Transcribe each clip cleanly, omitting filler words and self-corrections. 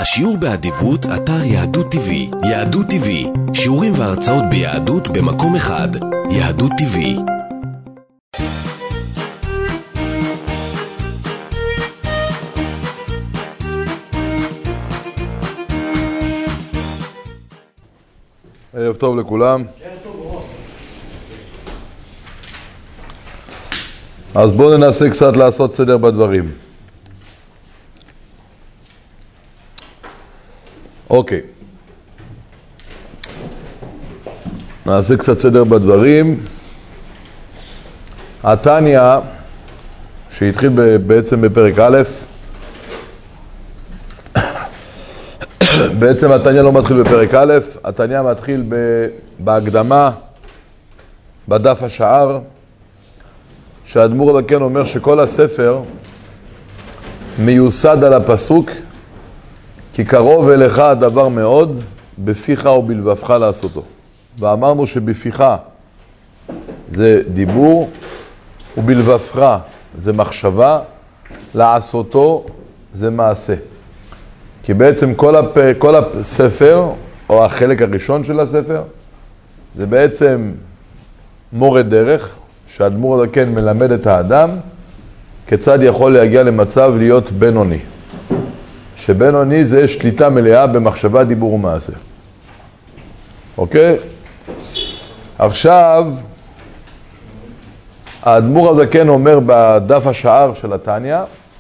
השיעור באדיבות, אתר יהדות TV. יהדות TV, שיעורים והרצאות ביהדות במקום אחד. יהדות TV. ערב טוב לכולם. אז בואו ננסה קצת לעשות סדר בדברים. אוקיי. נעשה קצת סדר בדברים. התניה, שהתחיל בעצם בפרק א', בעצם התניה לא מתחיל בפרק א', התניה מתחיל בהקדמה, בדף השער, שהאדמו"ר הזקן אומר שכל הספר מיוסד על הפסוק, כי קרוב אליך הדבר מאוד, בפיך ובלבבך לעשותו. ואמרנו שבפיך זה דיבור, ובלבבך זה מחשבה, לעשותו זה מעשה. כי בעצם כל הספר, או החלק הראשון של הספר, זה בעצם מורה דרך, שהאדמו"ר הזקן מלמד את האדם, כיצד יכול להגיע למצב להיות בינוני. שבינוני זה שליטה מלאה במחשבה, דיבור ומעשה. אוקיי? עכשיו, האדמו"ר הזקן אומר בדף השער של התניה,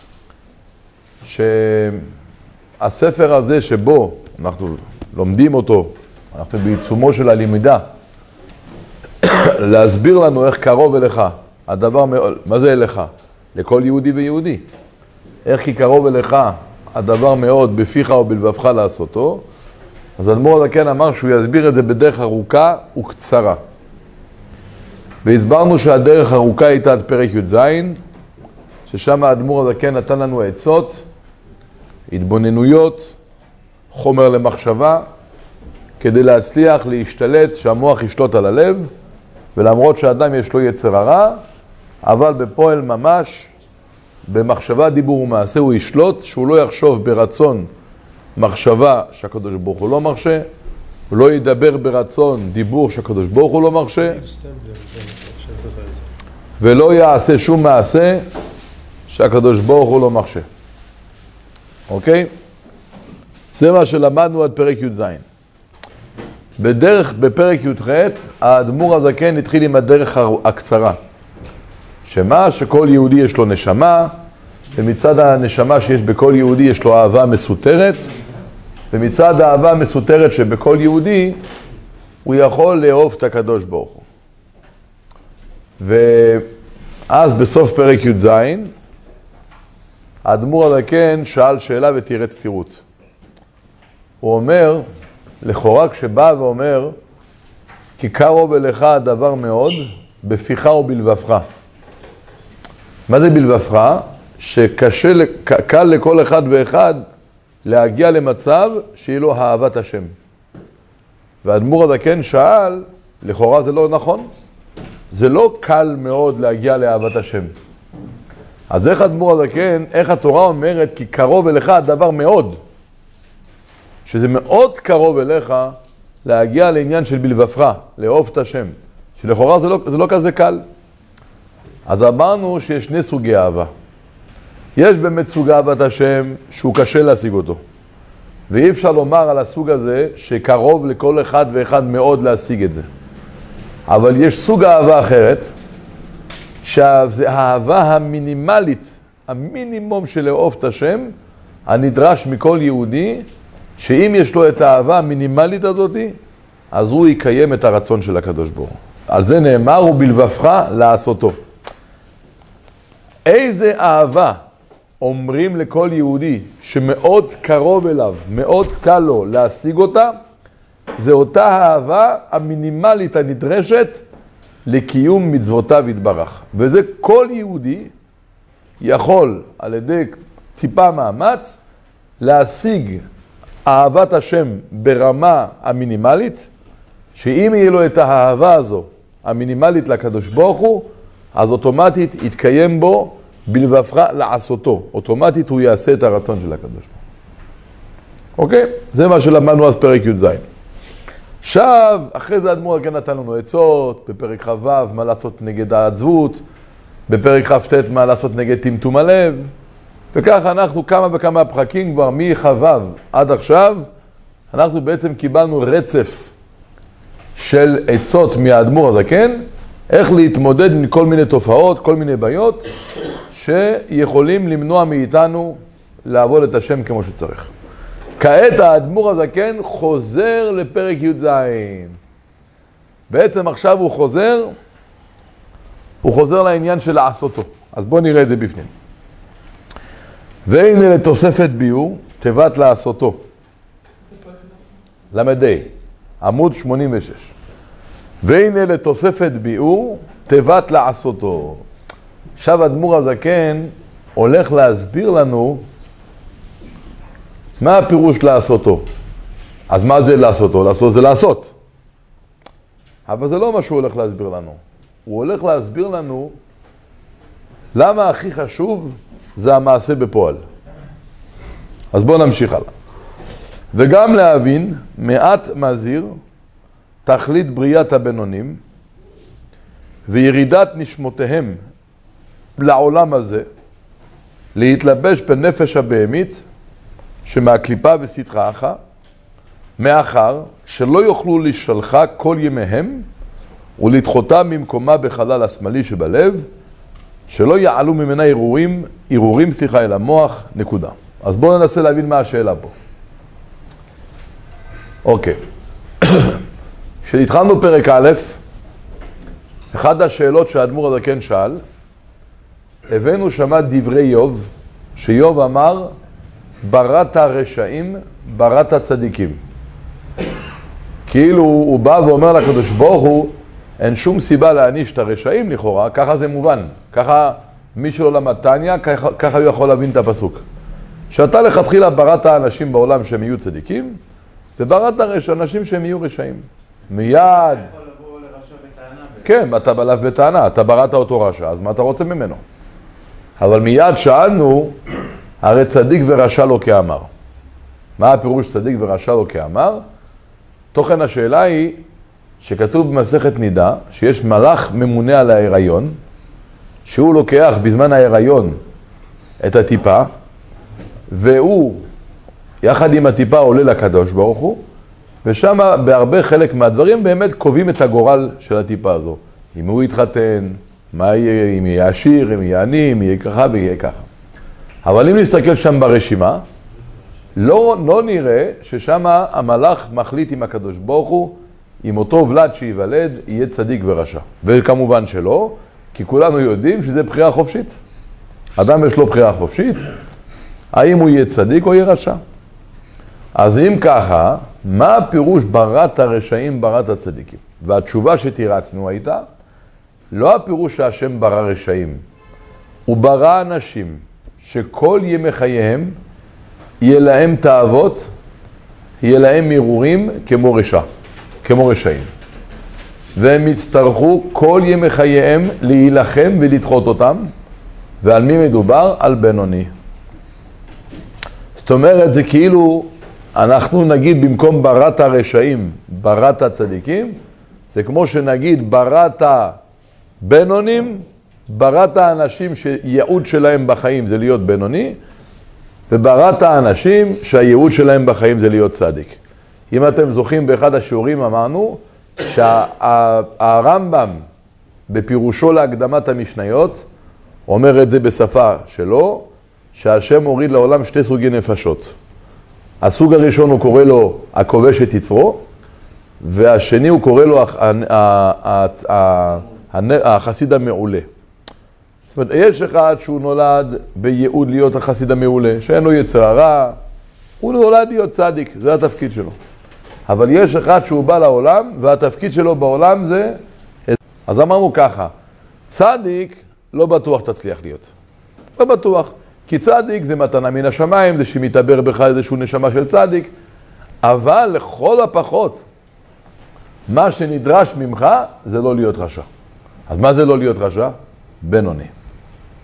שהספר הזה שבו אנחנו לומדים אותו, אנחנו בעיצומו של הלימדה, להסביר לנו איך קרוב אליך הדבר מאוד, מה זה אליך? לכל יהודי ויהודי. איך כי קרוב אליך הדבר מאוד בפיך ובלבבך לעשותו. אז האדמו"ר הזקן אמר שהוא יסביר את זה בדרך ארוכה וקצרה. והסברנו שהדרך ארוכה הייתה עד פרק י"ז, ששם האדמו"ר הזקן נתן לנו עצות, התבוננויות, חומר למחשבה, כדי להצליח להשתלט, שהמוח ישלוט על הלב, ולמרות שהאדם יש לו יצר הרע, אבל בפועל ממש, במחשבה, דיבור ומעשה הוא ישלוט, שהוא לא יחשוב ברצון מחשבה שהקדוש ברוך הוא לא מרשה, הוא לא ידבר ברצון דיבור שהקדוש ברוך הוא לא מרשה, ולא יעשה שום מעשה שהקדוש ברוך הוא לא מרשה. אוקיי? זה מה שלמדנו עד פרק י"ז. בפרק י"ח, האדמו"ר הזקן התחיל עם הדרך הקצרה. שמה? שכל יהודי יש לו נשמה, ומצד הנשמה שיש בכל יהודי יש לו אהבה מסותרת, ומצד האהבה המסותרת שבכל יהודי, הוא יכול לאהוב את הקדוש ברוך הוא. ואז בסוף פרק י"ז, האדמו"ר הזקן שאל שאלה ותירץ תירוץ. הוא אומר, לכאורה כשבא ואומר, כי קרוב אליך הדבר מאוד, בפיך ובלבבך. מה זה בלבבך? שקל לכל אחד ואחד להגיע למצב שיהיה לו אהבת השם. והאדמו"ר הזקן שאל, לכאורה זה לא נכון. זה לא קל מאוד להגיע לאהבת השם. אז איך האדמו"ר הזקן, איך התורה אומרת, כי קרוב אליך הדבר מאוד, שזה מאוד קרוב אליך להגיע לעניין של בלבבך, לאהוב את השם, שלכאורה זה לא כזה קל. אז אמרנו שיש שני סוגי אהבה. יש באמת סוג אהבת השם שהוא קשה להשיג אותו. ואי אפשר לומר על הסוג הזה שקרוב לכל אחד ואחד מאוד להשיג את זה. אבל יש סוג אהבה אחרת, שזה האהבה המינימלית, המינימום של לאהוב את השם, הנדרש מכל יהודי, שאם יש לו את האהבה המינימלית הזאת, אז הוא יקיים את הרצון של הקדוש ברוך הוא. על זה נאמר, ובלבבך לעשותו. איזה אהבה אומרים לכל יהודי שמאוד קרוב אליו, מאוד קל לו להשיג אותה, זה אותה אהבה המינימלית הנדרשת לקיום מצוותיו יתברך. וזה כל יהודי יכול על ידי טיפה מאמץ להשיג אהבת השם ברמה המינימלית, שאם יהיה לו את האהבה הזו המינימלית לקדוש ברוך הוא, אז אוטומטית יתקיים בו בלבבך לעשותו. אוטומטית הוא יעשה את הרצון של הקדוש ברוך הוא. אוקיי? זה מה שלמדנו אז פרק י"ז. עכשיו, אחרי זה האדמו"ר כן נתן לנו עצות, בפרק כ"ו מה לעשות נגד העצבות, בפרק כ"ט מה לעשות נגד טמטום הלב, וככה אנחנו כמה וכמה פרקים כבר מכ"ו עד עכשיו, אנחנו בעצם קיבלנו רצף של עצות מהאדמו"ר הזקן, איך להתמודד עם כל מיני תופעות, כל מיני בעיות, שיכולים למנוע מאיתנו לעבוד את השם כמו שצריך. כעת האדמו"ר הזקן חוזר לפרק י"ז. בעצם עכשיו הוא חוזר לעניין של לעשותו. אז בואו נראה את זה בפנים. והנה לתוספת ביור, תיבת לעשותו. למדי, עמוד 86. והנה לתוספת ביור, תיבת לעשותו. עכשיו האדמו"ר הזקן הולך להסביר לנו מה הפירוש לעשותו. אז מה זה לעשותו? לעשותו זה לעשות. אבל זה לא מה שהוא הולך להסביר לנו. הוא הולך להסביר לנו למה הכי חשוב זה המעשה בפועל. אז בואו נמשיך הלאה. וגם להבין מעט מזהיר תכלית בריאת הבינונים וירידת נשמותיהם לעולם הזה, להתלבש בנפש הבהמית שמהקליפה וסתחך, מאחר שלא יוכלו לשלחה כל ימיהם ולדחותה ממקומה בחלל השמאלי שבלב, שלא יעלו ממנה ערעורים אל המוח, נקודה. אז בואו ננסה להבין מה השאלה פה. אוקיי. כשהתחלנו פרק א', אחת השאלות שהאדמו"ר הזקן שאל, הבאנו שמה דברי איוב, שאיוב אמר, בראת רשעים, בראת צדיקים. כאילו הוא בא ואומר לקדוש ברוך הוא, אין שום סיבה להעניש את הרשעים לכאורה, ככה זה מובן. ככה מי שלא למד תניא, ככה הוא יכול להבין את הפסוק. שאתה לכתחילה בראת האנשים בעולם שהם יהיו צדיקים, ובראת אנשים שהם יהיו רשעים. מיד... אתה יכול לבוא לרשע בטענה. כן, אתה בא אליו בטענה, אתה בראת אותו רשע, אז מה אתה רוצה ממנו? אבל מיד שאלנו, הרי צדיק ורשע לא כאמר. מה הפירוש צדיק ורשע לא כאמר? תוכן השאלה היא שכתוב במסכת נידה שיש מלאך ממונה על ההיריון, שהוא לוקח בזמן ההיריון את הטיפה, והוא יחד עם הטיפה עולה לקדוש ברוך הוא, ושם בהרבה חלק מהדברים באמת קובעים את הגורל של הטיפה הזו. אם הוא יתחתן, מה יהיה, אם יהיה עשיר, אם יהיה עני, אם יהיה ככה ויהיה ככה. אבל אם נסתכל שם ברשימה, לא נראה ששם המלאך מחליט עם הקדוש ברוך הוא, עם אותו ולד שיוולד, יהיה צדיק ורשע. וכמובן שלא, כי כולנו יודעים שזה בחירה חופשית. אדם יש לו בחירה חופשית, האם הוא יהיה צדיק או יהיה רשע. אז אם ככה, מה הפירוש בראת הרשעים, בראת הצדיקים? והתשובה שתירצנו הייתה, לא הפירוש שהשם ברא רשעים, הוא ברא אנשים שכל ימי חייהם יהיה להם תאוות, יהיה להם ערעורים כמו רשעים. והם יצטרכו כל ימי חייהם להילחם ולדחות אותם, ועל מי מדובר? על בינוני. זאת אומרת, זה כאילו אנחנו נגיד במקום בראת הרשעים, בראת הצדיקים, זה כמו שנגיד בראת בינונים, בראת האנשים שהייעוד שלהם בחיים זה להיות בינוני, ובראת האנשים שהייעוד שלהם בחיים זה להיות צדיק. אם אתם זוכרים באחד השיעורים אמרנו שהרמב"ם בפירושו להקדמת המשניות אומר את זה בשפה שלו, שהשם הוריד לעולם שתי סוגי נפשות. הסוג הראשון הוא קורא לו הכובש את יצרו, והשני הוא קורא לו החסיד המעולה. זאת אומרת, יש אחד שהוא נולד בייעוד להיות החסיד המעולה, שאין לו יצר הרע, הוא נולד להיות צדיק, זה התפקיד שלו. אבל יש אחד שהוא בא לעולם, והתפקיד שלו בעולם זה... אז אמרנו ככה, צדיק לא בטוח תצליח להיות. לא בטוח. כי צדיק זה מתנה מן השמיים, זה שמתעבר בך איזשהו נשמה של צדיק, אבל לכל הפחות, מה שנדרש ממך זה לא להיות רשע. אז מה זה לא להיות רשע? בינוני.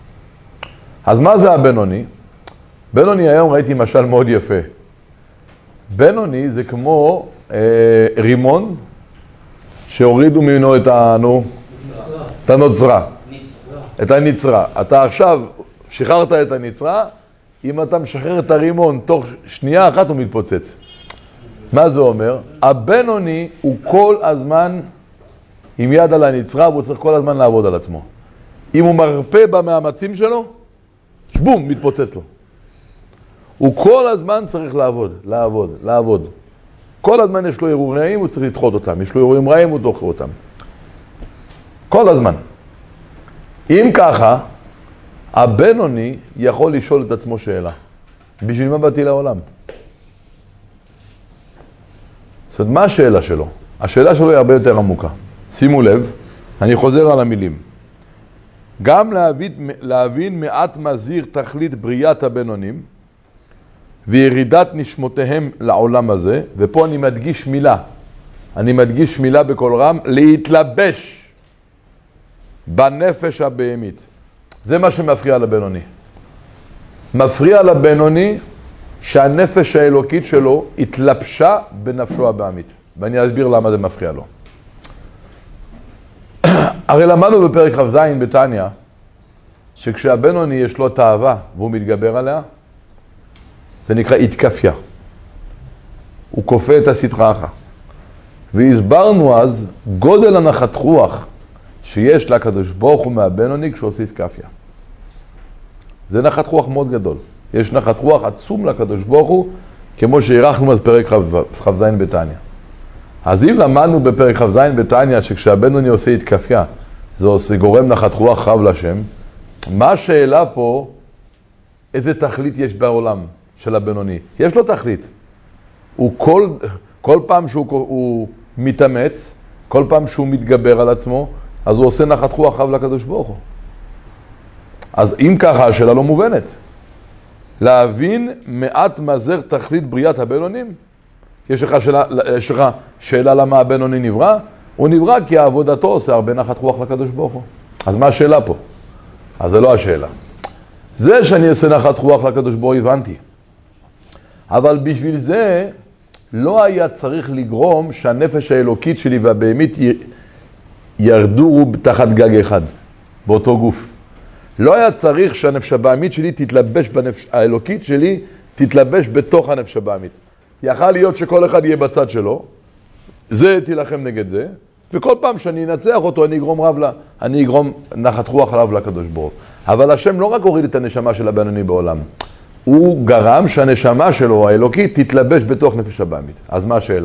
אז מה זה הבינוני? בינוני היום ראיתי משל מאוד יפה. בינוני זה כמו רימון שהורידו ממנו את הנוצרה, את הנצרה. אתה עכשיו שחררת את הנצרה, אם אתה משחרר את הרימון תוך שנייה אחת הוא מתפוצץ. מה זה אומר? הבינוני הוא כל הזמן עם יד על הנצרה, והוא צריך כל הזמן לעבוד על עצמו. אם הוא מרפא במאמצים שלו, בום, מתפוצץ לו. הוא כל הזמן צריך לעבוד. כל הזמן יש לו אירועים רעים, הוא צריך לדחות אותם. יש לו אירועים רעים, הוא דוחה אותם. כל הזמן. אם ככה, הבינוני יכול לשאול את עצמו שאלה. בשביל מה באתי לעולם? זאת אומרת, מה השאלה שלו? השאלה שלו היא הרבה יותר עמוקה. שימו לב, אני חוזר על המילים. גם להבין מעט מזהיר תכלית בריאת הבינונים וירידת נשמותיהם לעולם הזה, ופה אני מדגיש מילה בכל רם, להתלבש בנפש הבהמית. זה מה שמפריע לבינוני. מפריע לבינוני שהנפש האלוקית שלו התלבשה בנפשו הבהמית. ואני אסביר למה זה מפריע לו. הרי למדנו בפרק כ"ז בתניא, שכשהבינוני יש לו תאווה והוא מתגבר עליה, זה נקרא התקפיה. הוא כופה את הסטרה אחת. והסברנו אז גודל הנחת רוח שיש לקדוש ברוך הוא מהבינוני כשהוא עושה התקפיה. זה נחת רוח מאוד גדול. יש נחת רוח עצום לקדוש ברוך הוא, כמו שהערכנו אז פרק כ"ז בתניא. אז אם למדנו בפרק כ"ז בתניא שכשהבינוני עושה התקפיה, זה גורם נחת רוח רב לשם, מה השאלה פה? איזה תכלית יש בעולם של הבינוני? יש לו תכלית. הוא כל פעם שהוא מתאמץ, כל פעם שהוא מתגבר על עצמו, אז הוא עושה נחת רוח רב לקדוש ברוך הוא. אז אם ככה, השאלה לא מובנת. להבין מעט מזר תכלית בריאת הבינונים? יש לך שאלה למה הבינוני נברא? הוא נברא כי עבודתו עושה הרבה נחת רוח לקדוש ברוך הוא. אז מה השאלה פה? אז זה לא השאלה. זה שאני אעשה נחת רוח לקדוש ברוך הוא הבנתי. אבל בשביל זה לא היה צריך לגרום שהנפש האלוקית שלי והבהמית ירדו תחת גג אחד, באותו גוף. לא היה צריך שהנפש הבהמית שלי תתלבש בנפש האלוקית שלי, תתלבש בתוך הנפש הבהמית. יכל להיות שכל אחד יהיה בצד שלו, זה תילחם נגד זה, וכל פעם שאני אנצח אותו אני אגרום נחת רוח רב לקדוש ברוך הוא. אבל השם לא רק הוריד את הנשמה של הבינוני בעולם, הוא גרם שהנשמה שלו, האלוקית, תתלבש בתוך נפש הבהמית. אז מה השאלה?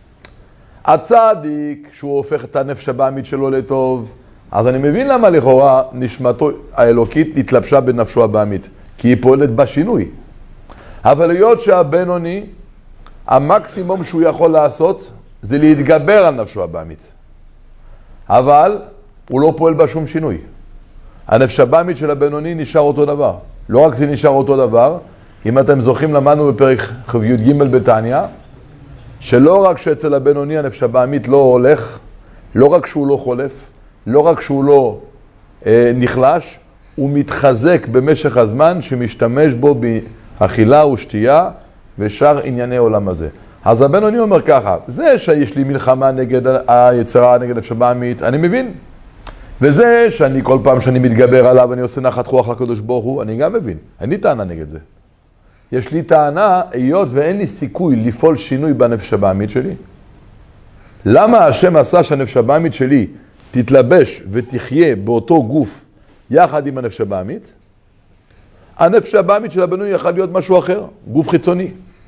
הצדיק, שהוא הופך את הנפש הבהמית שלו לטוב, אז אני מבין למה לכאורה נשמתו האלוקית התלבשה בנפשו הבהמית, כי היא פועלת בשינוי. אבל להיות שהבינוני, המקסימום שהוא יכול לעשות, זה להתגבר על נפשו הבהמית. אבל הוא לא פועל בשום שינוי. הנפש הבהמית של הבינוני נשאר אותו דבר. לא רק זה נשאר אותו דבר, אם אתם זוכרים למדנו בפרק כ"ג בתניא, שלא רק שאצל הבינוני הנפש הבהמית לא הולך, לא רק שהוא לא חולף, לא רק שהוא לא נחלש, הוא מתחזק במשך הזמן שמשתמש בו באכילה ושתייה ושאר ענייני עולם הזה. אז הבינוני אומר ככה, זה שיש לי מלחמה נגד היצרה, נגד נפש הבהמית, אני מבין. וזה שאני כל פעם שאני מתגבר עליו, אני עושה נחת רוח לקדוש ברוך הוא, אני גם מבין. אין לי טענה נגד זה. יש לי טענה, היות ואין לי סיכוי לפעול שינוי בנפש הבהמית שלי. למה השם עשה שהנפש הבהמית שלי תתלבש ותחיה באותו גוף יחד עם הנפש הבהמית? הנפש הבהמית של הבינוני יכול להיות משהו אחר, גוף חיצוני.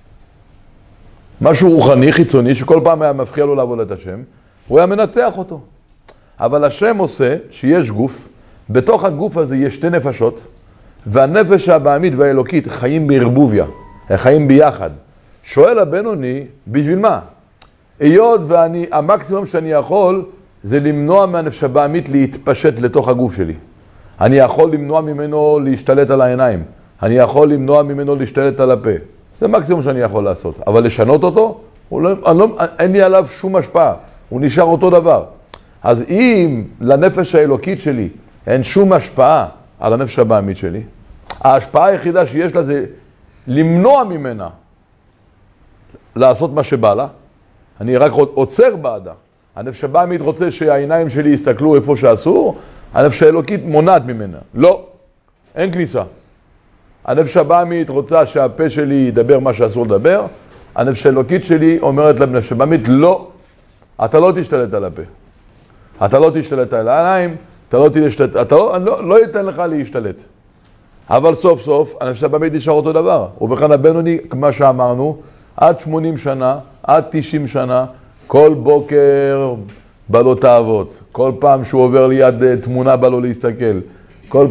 משהו רוחני חיצוני שכל פעם היה מפחיע לו לעבוד את השם, הוא היה מנצח אותו. אבל השם עושה שיש גוף, בתוך הגוף הזה יש שתי נפשות, והנפש הבהמית והאלוקית חיים בערבוביה, חיים ביחד. שואל הבינוני, בשביל מה? היות המקסימום שאני יכול זה למנוע מהנפש הבהמית להתפשט לתוך הגוף שלי. אני יכול למנוע ממנו להשתלט על העיניים, אני יכול למנוע ממנו להשתלט על הפה. זה מקסימום שאני יכול לעשות. אבל לשנות אותו, אין לי עליו שום השפעה, הוא נשאר אותו דבר. אז אם לנפש האלוקית שלי אין שום השפעה על הנפש הבהמית שלי, ההשפעה היחידה שיש לה זה למנוע ממנה לעשות מה שבא לה, אני רק עוצר בעדה. הנפש הבאמית רוצה שהעיניים שלי יסתכלו איפה שאסור, הנפש האלוקית מונעת ממנה. לא, אין כניסה. הנפש הבאמית רוצה שהפה שלי ידבר מה שאסור לדבר, הנפש האלוקית שלי אומרת לנפש הבאמית, לא, אתה לא תשתלט על הפה. אתה לא תשתלט על העיניים, אני לא אתן לך להשתלט. אבל סוף סוף, הנפש הבאמית נשאר אותו דבר. ובכן הבינוני, כמו שאמרנו, עד 80 שנה, עד 90 שנה, כל בוקר בא לו תאוות. כל פעם שהוא עובר ליד תמונה בא לו להסתכל. כל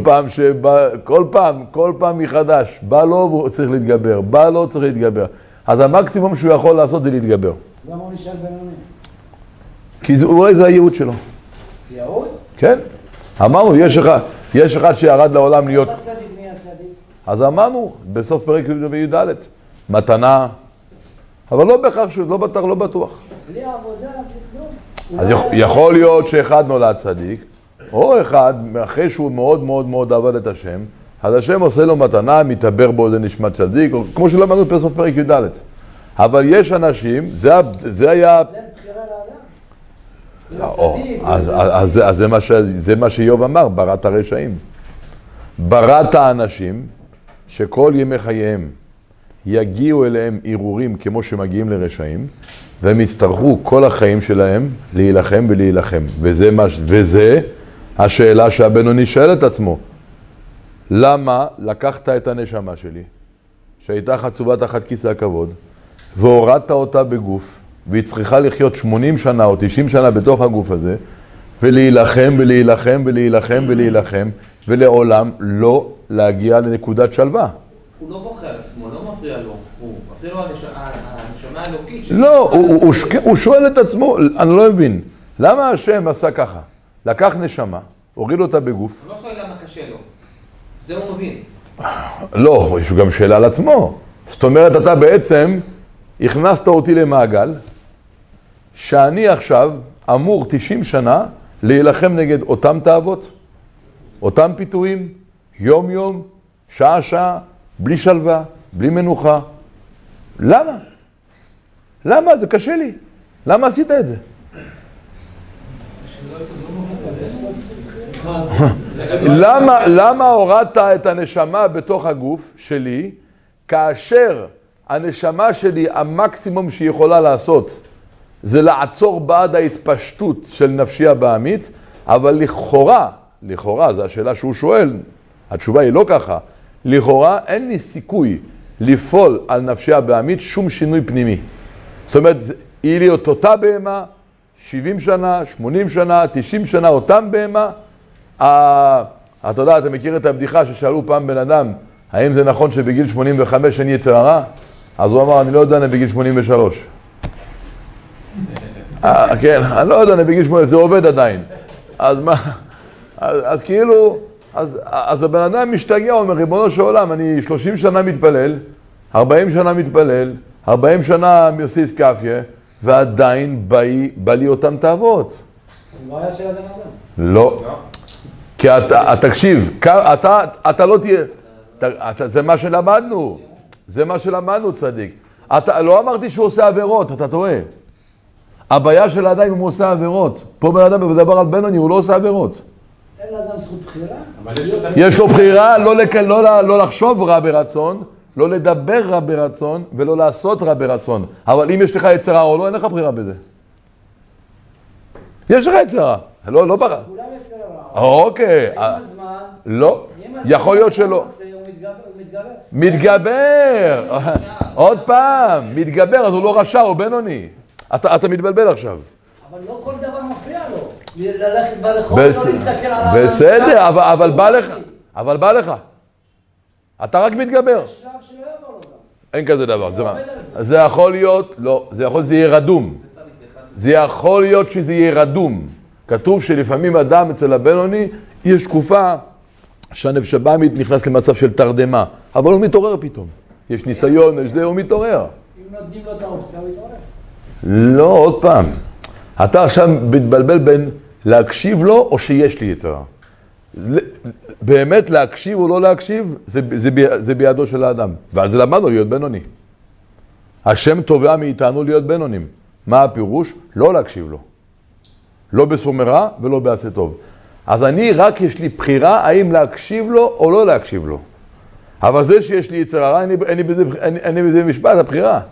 פעם מחדש. בא לו והוא צריך להתגבר. בא לו צריך להתגבר. אז המקסימום שהוא יכול לעשות זה להתגבר. למה הוא נשאר בינוני? כי הוא רואה זה הייעוד שלו. ייעוד? כן. אמרנו, יש אחד שירד לעולם להיות... מי הצדיק? מי הצדיק? אז אמרנו, בסוף פרק י"ד, מתנה, אבל לא בהכרח, לא בטוח. בלי עבודה, כלום. אז יכול להיות שאחד נולד צדיק, או אחד, אחרי שהוא מאוד מאוד מאוד עבד את השם, אז השם עושה לו מתנה, מתעבר בו איזה נשמת צדיק, כמו שלמדנו בסוף פרק י"ד. אבל יש אנשים, זה היה... זה בחירה לאדם. אז זה מה שאיוב אמר, בראת הרשעים. בראת האנשים שכל ימי חייהם יגיעו אליהם ערעורים כמו שמגיעים לרשעים, והם יצטרכו כל החיים שלהם להילחם ולהילחם. וזה השאלה שהבינוני שואל את עצמו. למה לקחת את הנשמה שלי, שהייתה חצובה תחת כיסא הכבוד, והורדת אותה בגוף, והיא צריכה לחיות 80 שנה או 90 שנה בתוך הגוף הזה, ולהילחם ולהילחם ולהילחם ולהילחם, ולעולם לא להגיע לנקודת שלווה. הוא לא בוחר עצמו, לא מפריע לו. הוא מפריע לו הנשמה האלוקית. לא, הוא שואל את עצמו, אני לא מבין, למה השם עשה ככה? לקח נשמה, הוריד אותה בגוף. הוא לא שואל למה קשה לו. זה הוא מבין. לא, יש גם שאלה על עצמו. זאת אומרת, אתה בעצם הכנסת אותי למעגל, שאני עכשיו אמור 90 שנה להילחם נגד אותם תאוות, אותם פיתויים, יום יום, שעה שעה, בלי שלווה, בלי מנוחה. למה? למה? זה קשה לי. למה עשית את זה? למה הורדת את הנשמה בתוך הגוף שלי, כאשר הנשמה שלי, המקסימום שהיא יכולה לעשות, זה לעצור בעד ההתפשטות של נפשי הבאמית, אבל לכאורה, זו השאלה שהוא שואל, התשובה היא לא ככה, לכאורה אין לי סיכוי לפעול על נפשי הבאמית שום שינוי פנימי. זאת אומרת, היא להיות אותה בהמה, 70 שנה, 80 שנה, 90 שנה, אותם בהמה. אתה יודע, אתה מכיר את הבדיחה ששאלו פעם בן אדם, האם זה נכון שבגיל 85 אין יצר הרע? אז הוא אמר, אני לא יודע, אני בגיל 83. כן, אני לא יודע, אני בגיל 80, זה עובד עדיין. אז מה? אז כאילו, אז הבן אדם משתגע, הוא אומר, ריבונו של עולם, אני 30 שנה מתפלל, 40 שנה מתפלל, 40 שנה מיוסיס קפיה, ועדיין בא לי אותם תאוות. זה לא היה של הבן אדם. לא. כי תקשיב, אתה לא תהיה, זה מה שלמדנו. זה מה שלמדנו, צדיק. לא אמרתי שהוא עושה עבירות, אתה טועה. הבעיה של האדם אם הוא עושה עבירות. פה בן אדם מדבר על בינוני, הוא לא עושה עבירות. אין לאדם זכות בחירה? יש לו בחירה לא לחשוב רע ברצון, לא לדבר רע ברצון, ולא לעשות רע ברצון. אבל אם יש לך יצר רע או לא, אין לך בחירה בזה. יש לך יצר רע. לא ברע. כולם יצר רע. אוקיי. עם הזמן... לא. יכול להיות שלא. הוא מתגבר. מתגבר. עוד פעם. מתגבר, אז הוא לא רשע, הוא בינוני. אתה מתבלבל עכשיו. אבל לא כל דבר מפריע לו. ללכת ברחוב, לא להסתכל על האדם. בסדר, אבל בא לך. אתה רק מתגבר. יש שלב שלא יבוא לו גם. אין כזה דבר. זה יכול להיות, לא, זה יהיה רדום. זה יכול להיות שזה יהיה רדום. כתוב שלפעמים אדם אצל הבינוני, יש תקופה שהנפש הבאמית נכנס למצב של תרדמה, אבל הוא מתעורר פתאום. יש ניסיון, יש זה, הוא מתעורר. אם נותנים לו את האופציה, הוא יתעורר. לא, עוד פעם. אתה עכשיו מתבלבל בין להקשיב לו או שיש לי יצר. באמת להקשיב או לא להקשיב, זה בידו של האדם. ועל זה למדנו להיות בינוני. השם תובע מאיתנו להיות בינונים. מה הפירוש? לא להקשיב לו. לא בסור מרע ולא בעשה טוב. אז אני רק יש לי בחירה האם להקשיב לו או לא להקשיב לו. אבל זה שיש לי יצר הרע, אין לי בזה משפט הבחירה.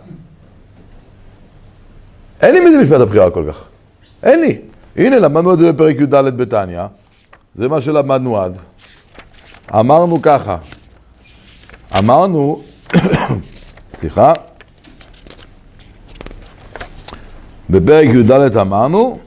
אין לי בזה משפט הבחירה כל כך. אין לי. הנה, למדנו את זה בפרק י"ד בתניא. זה מה שלמדנו עד. אמרנו ככה. אמרנו, סליחה, בפרק י"ד אמרנו,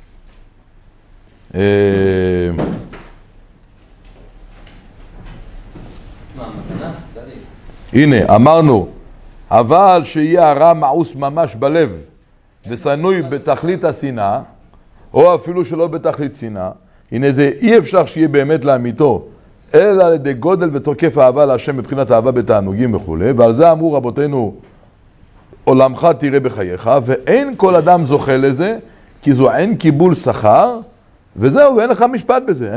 הנה, אמרנו, אבל שיהיה הרע מאוס ממש בלב, וסנוי בתכלית השנאה, או אפילו שלא בתכלית שנאה, הנה זה אי אפשר שיהיה באמת לאמיתו, אלא על ידי גודל ותוקף אהבה להשם מבחינת אהבה בתענוגים וכו'. ועל זה אמרו רבותינו, עולמך תראה בחייך, ואין כל אדם זוכה לזה, כי זו אין קיבול שכר, וזהו, ואין לך משפט בזה,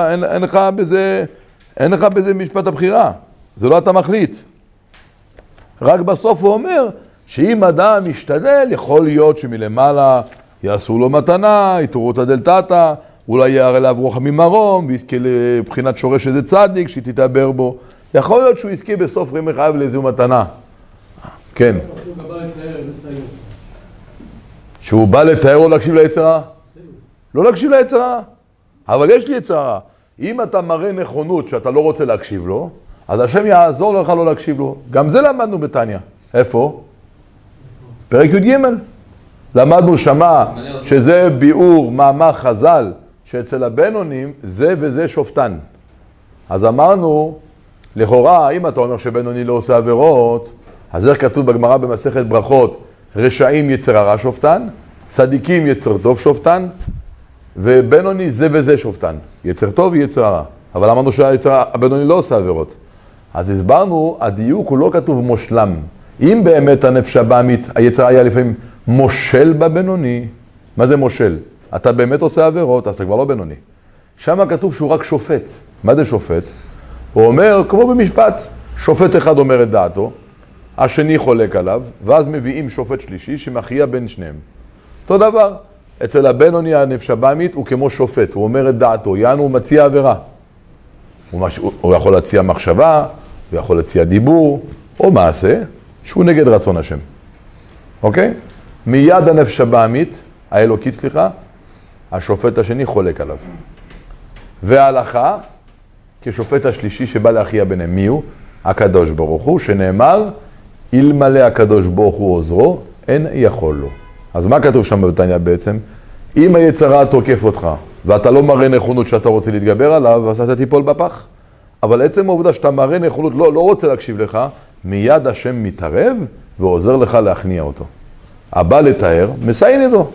אין לך בזה משפט הבחירה, זה לא אתה מחליט. רק בסוף הוא אומר, שאם אדם משתדל, יכול להיות שמלמעלה יעשו לו מתנה, יתורו את הדלתתה, אולי יערה אליו רוחמים מרום, ויזכה לבחינת שורש איזה צדיק, שהיא תתעבר בו. יכול להיות שהוא יזכה בסוף ימי חייו לאיזו מתנה. כן. שהוא בא לתאר או להקשיב ליצר הרע? לא להקשיב ליצר הרע. אבל יש לי יצר הרע. אם אתה מראה נכונות שאתה לא רוצה להקשיב לו, אז השם יעזור לך לא להקשיב לו. גם זה למדנו בתניא. איפה? פרק י"ג. למדנו שמה שזה ביאור מאמר חז"ל, שאצל הבינונים זה וזה שופטן. אז אמרנו, לכאורה, אם אתה אומר שבינוני לא עושה עבירות, אז איך כתוב בגמרא במסכת ברכות, רשעים יצר הרע שופטן, צדיקים יצר טוב שופטן, ובינוני זה וזה שופטן. יצר טוב ויצר הרע. אבל אמרנו שהבינוני לא עושה עבירות. אז הסברנו, הדיוק הוא לא כתוב מושלם. אם באמת הנפש הבאמית, היצר היה לפעמים מושל בבינוני, מה זה מושל? אתה באמת עושה עבירות, אז אתה כבר לא בינוני. שם כתוב שהוא רק שופט. מה זה שופט? הוא אומר, כמו במשפט, שופט אחד אומר את דעתו, השני חולק עליו, ואז מביאים שופט שלישי שמכריע בין שניהם. אותו דבר, אצל הבינוני הנפש הבאמית הוא כמו שופט, הוא אומר את דעתו, יענו הוא מציע עבירה. הוא יכול להציע מחשבה, הוא יכול להציע דיבור, או מעשה, שהוא נגד רצון השם. אוקיי? מיד הנפש הבאמית, האלוקית סליחה, השופט השני חולק עליו. וההלכה, כשופט השלישי שבא להכריע ביניהם, מי הוא? הקדוש ברוך הוא, שנאמר, אלמלא הקדוש ברוך הוא עוזרו, אין יכול לו. אז מה כתוב שם בתניא בעצם? אם היצר הרע תוקף אותך, ואתה לא מראה נכונות שאתה רוצה להתגבר עליו, אז אתה תיפול בפח. אבל עצם העובדה שאתה מראה נכונות, לא רוצה להקשיב לך, מיד השם מתערב ועוזר לך להכניע אותו. הבא לתאר, מסיין איתו.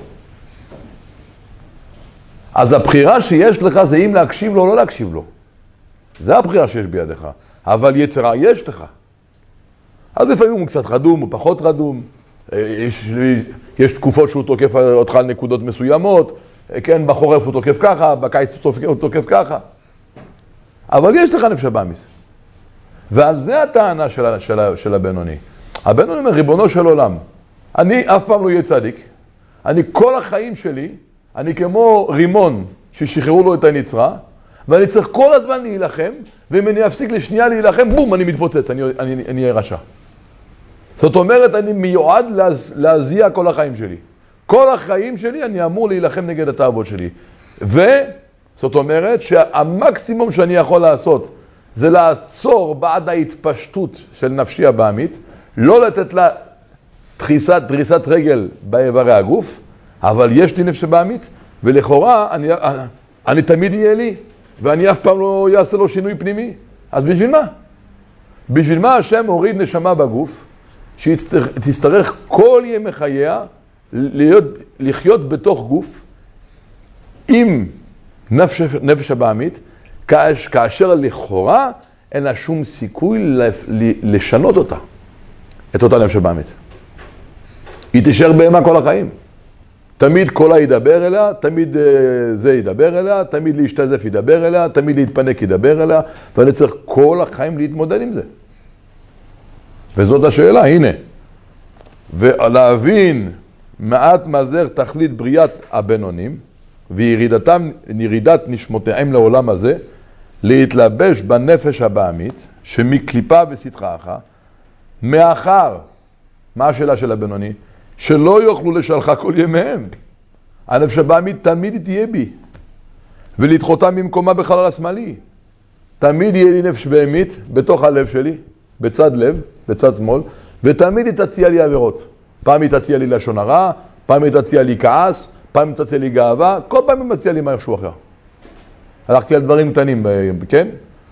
אז הבחירה שיש לך זה אם להקשיב לו או לא להקשיב לו. זה הבחירה שיש בידיך. אבל יצר הרע יש לך. אז לפעמים הוא קצת רדום, הוא פחות רדום. יש תקופות שהוא תוקף אותך על נקודות מסוימות. כן, בחורף הוא תוקף ככה, בקיץ הוא תוקף ככה. אבל יש לך נפש הבאמיס. ועל זה הטענה של הבינוני. הבינוני אומר, ריבונו של עולם, אני אף פעם לא אהיה צדיק. אני כל החיים שלי, אני כמו רימון ששחררו לו את הנצרה, ואני צריך כל הזמן להילחם, ואם אני אפסיק לשנייה להילחם, בום, אני מתפוצץ, אני אהיה רשע. זאת אומרת, אני מיועד להזיע כל החיים שלי. כל החיים שלי אני אמור להילחם נגד התאוות שלי. וזאת אומרת שהמקסימום שאני יכול לעשות זה לעצור בעד ההתפשטות של נפשי הבאמית, לא לתת לה דריסת רגל באיברי הגוף, אבל יש לי נפש הבאמית, ולכאורה אני תמיד יהיה לי, ואני אף פעם לא יעשה לו שינוי פנימי. אז בשביל מה? בשביל מה השם הוריד נשמה בגוף, שתצטרך כל ימי חייה לחיות בתוך גוף עם נפש הבאמית, כאשר לכאורה אין לה שום סיכוי לשנות אותה, את אותה נפש הבאמית. היא תישאר בהמה כל החיים. תמיד קולה ידבר אליה, תמיד זה ידבר אליה, תמיד להשתזף ידבר אליה, תמיד להתפנק ידבר אליה, ואני צריך כל החיים להתמודד עם זה. וזאת השאלה, הנה. ולהבין מעט מזר תכלית בריאת הבינונים, וירידת נשמותיהם לעולם הזה, להתלבש בנפש הבעמית, שמקליפה וסתחך, מאחר, מה השאלה של הבינוני? שלא יוכלו לשלחה כל ימיהם. הנפש הבעמית תמיד תהיה בי, ולדחותה ממקומה בחלל השמאלי. תמיד יהיה לי נפש בהמית בתוך הלב שלי, בצד לב, בצד שמאל, ותמיד היא תציע לי עבירות. פעם היא תציע לי לשון הרע, פעם היא תציע לי כעס, פעם היא תציע לי גאווה, כל פעם היא מציע לי משהו אחר. הלכתי על דברים קטנים, כן?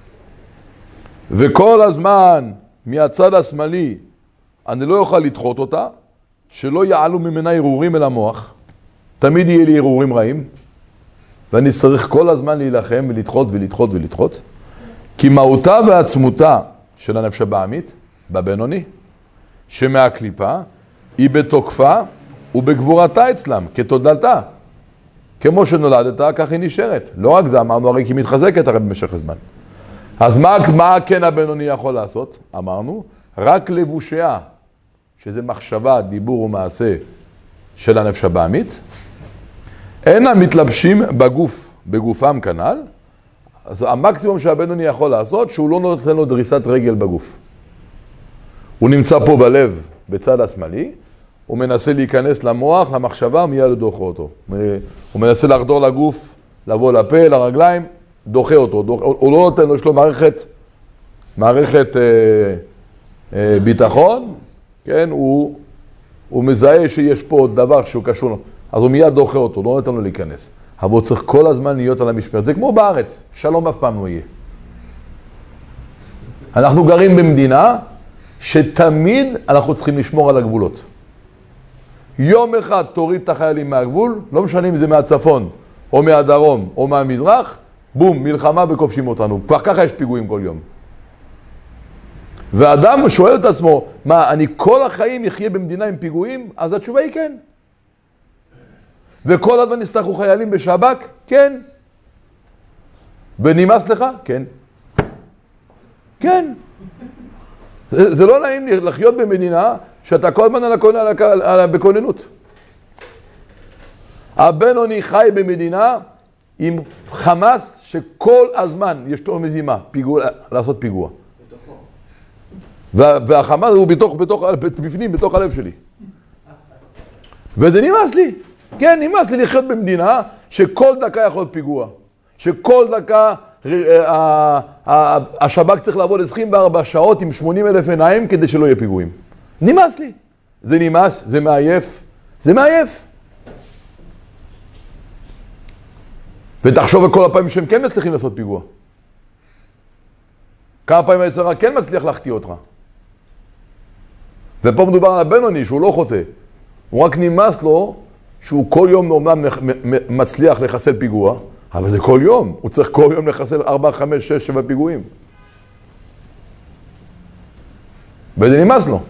וכל הזמן מהצד השמאלי אני לא אוכל לדחות אותה, שלא יעלו ממנה ערעורים אל המוח. תמיד יהיה לי ערעורים רעים, ואני צריך כל הזמן להילחם ולדחות ולדחות ולדחות, כי מהותה ועצמותה של הנפש הבעמית, בבינוני, שמהקליפה, היא בתוקפה ובגבורתה אצלם, כתודלתה. כמו שנולדת, כך היא נשארת. לא רק זה, אמרנו, הרי כי מתחזקת הרי במשך הזמן. אז מה כן הבינוני יכול לעשות? אמרנו, רק לבושיה, שזה מחשבה, דיבור ומעשה של הנפש הבעמית, אין המתלבשים בגוף, בגופם כנ"ל, אז המקסימום שהבינוני יכול לעשות, שהוא לא נותן לו דריסת רגל בגוף. הוא נמצא פה בלב, בצד השמאלי, הוא מנסה להיכנס למוח, למחשבה, מיד דוחה אותו. הוא מנסה לחדור לגוף, לבוא לפה, לרגליים, דוחה אותו. הוא לא נותן לו, יש לו מערכת ביטחון, כן? הוא מזהה שיש פה דבר שהוא קשור, אז הוא מיד דוחה אותו, לא נותן לו להיכנס. אבל הוא צריך כל הזמן להיות על המשמרת. זה כמו בארץ, שלום אף פעם לא יהיה. אנחנו גרים במדינה שתמיד אנחנו צריכים לשמור על הגבולות. יום אחד תוריד את החיילים מהגבול, לא משנה אם זה מהצפון, או מהדרום, או מהמזרח, בום, מלחמה וכובשים אותנו. כבר ככה יש פיגועים כל יום. ואדם שואל את עצמו, מה, אני כל החיים יחיה במדינה עם פיגועים? אז התשובה היא כן. וכל הזמן נסתכלו חיילים בשב"כ? כן. ונמאס לך? כן. כן. זה לא נעים לחיות במדינה שאתה כל הזמן בכוננות. הבינוני חי במדינה עם חמאס שכל הזמן יש לו מזימה, לעשות פיגוע. והחמאס הוא בפנים, בתוך הלב שלי. וזה נמאס לי. כן, נמאס לי לחיות במדינה שכל דקה יכול להיות פיגוע. שכל דקה השב"כ צריך לעבוד 24 שעות עם 80,000 עיניים כדי שלא יהיה פיגועים. נמאס לי. זה נמאס, זה מעייף. זה מעייף. ותחשוב על כל הפעמים שהם כן מצליחים לעשות פיגוע. כמה פעמים היצרה כן מצליח להחטיא אותך. ופה מדובר על הבינוני שהוא לא חוטא. הוא רק נמאס לו שהוא כל יום אומנם מצליח לחסל פיגוע, אבל זה כל יום. הוא צריך כל יום לחסל 4, 5, 6, 7 פיגועים. וזה נמאס לו.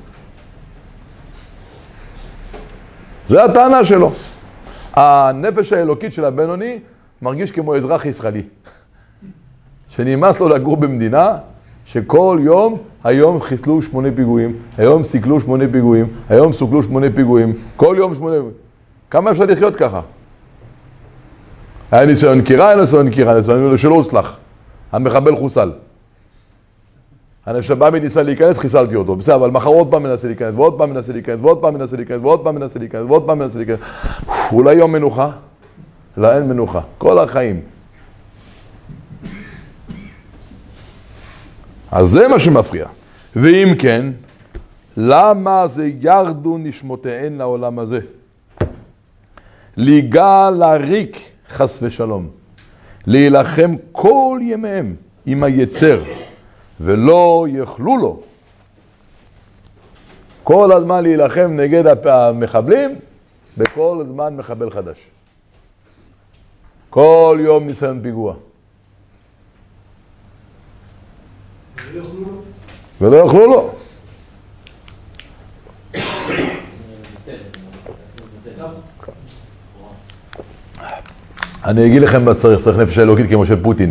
זה הטענה שלו. הנפש האלוקית של הבינוני מרגיש כמו אזרח ישראלי. שנמאס לו לגור במדינה שכל יום, היום חיסלו 8 פיגועים, היום סיכלו 8 פיגועים, היום סוכלו 8 פיגועים, כל יום 8 פיגועים. כמה אפשר לחיות ככה? היה ניסיון קירה, היה ניסיון קירה, ניסיון שלא הוצלח. המחבל חוסל. הנפש הבעמית ניסה להיכנס, חיסלתי אותו. בסדר, אבל מחר עוד פעם מנסה להיכנס, ועוד פעם מנסה להיכנס, ועוד פעם מנסה להיכנס, ועוד פעם מנסה להיכנס, ועוד פעם מנסה להיכנס. אולי יום מנוחה? לא, אין מנוחה. כל החיים. אז זה מה שמפריע. ואם כן, למה זה ירדו נשמותיהן לעולם הזה? ליגע לריק חס ושלום. להילחם כל ימיהם עם היצר, ולא יוכלו לו. כל הזמן להילחם נגד המחבלים, בכל הזמן מחבל חדש. כל יום ניסיון פיגוע. ולא יוכלו לו. אני אגיד לכם מה צריך נפש אלוקית כמו של פוטין.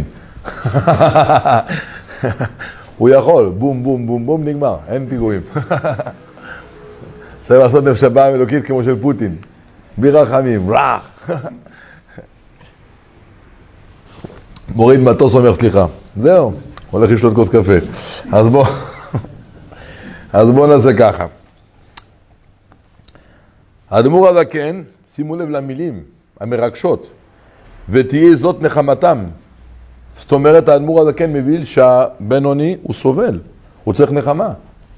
הוא יכול, בום בום בום בום נגמר, אין פיגועים. צריך לעשות מחשבה אלוקית כמו של פוטין. בלי רחמים, רח. מוריד מטוס אומר סליחה. זהו, הולך לשתות כוס קפה. אז בוא נעשה ככה. האדמו"ר הזקן, שימו לב למילים המרגשות, ותהיה זאת נחמתם. זאת אומרת, האדמו"ר הזקן מבין שהבינוני הוא סובל, הוא צריך נחמה.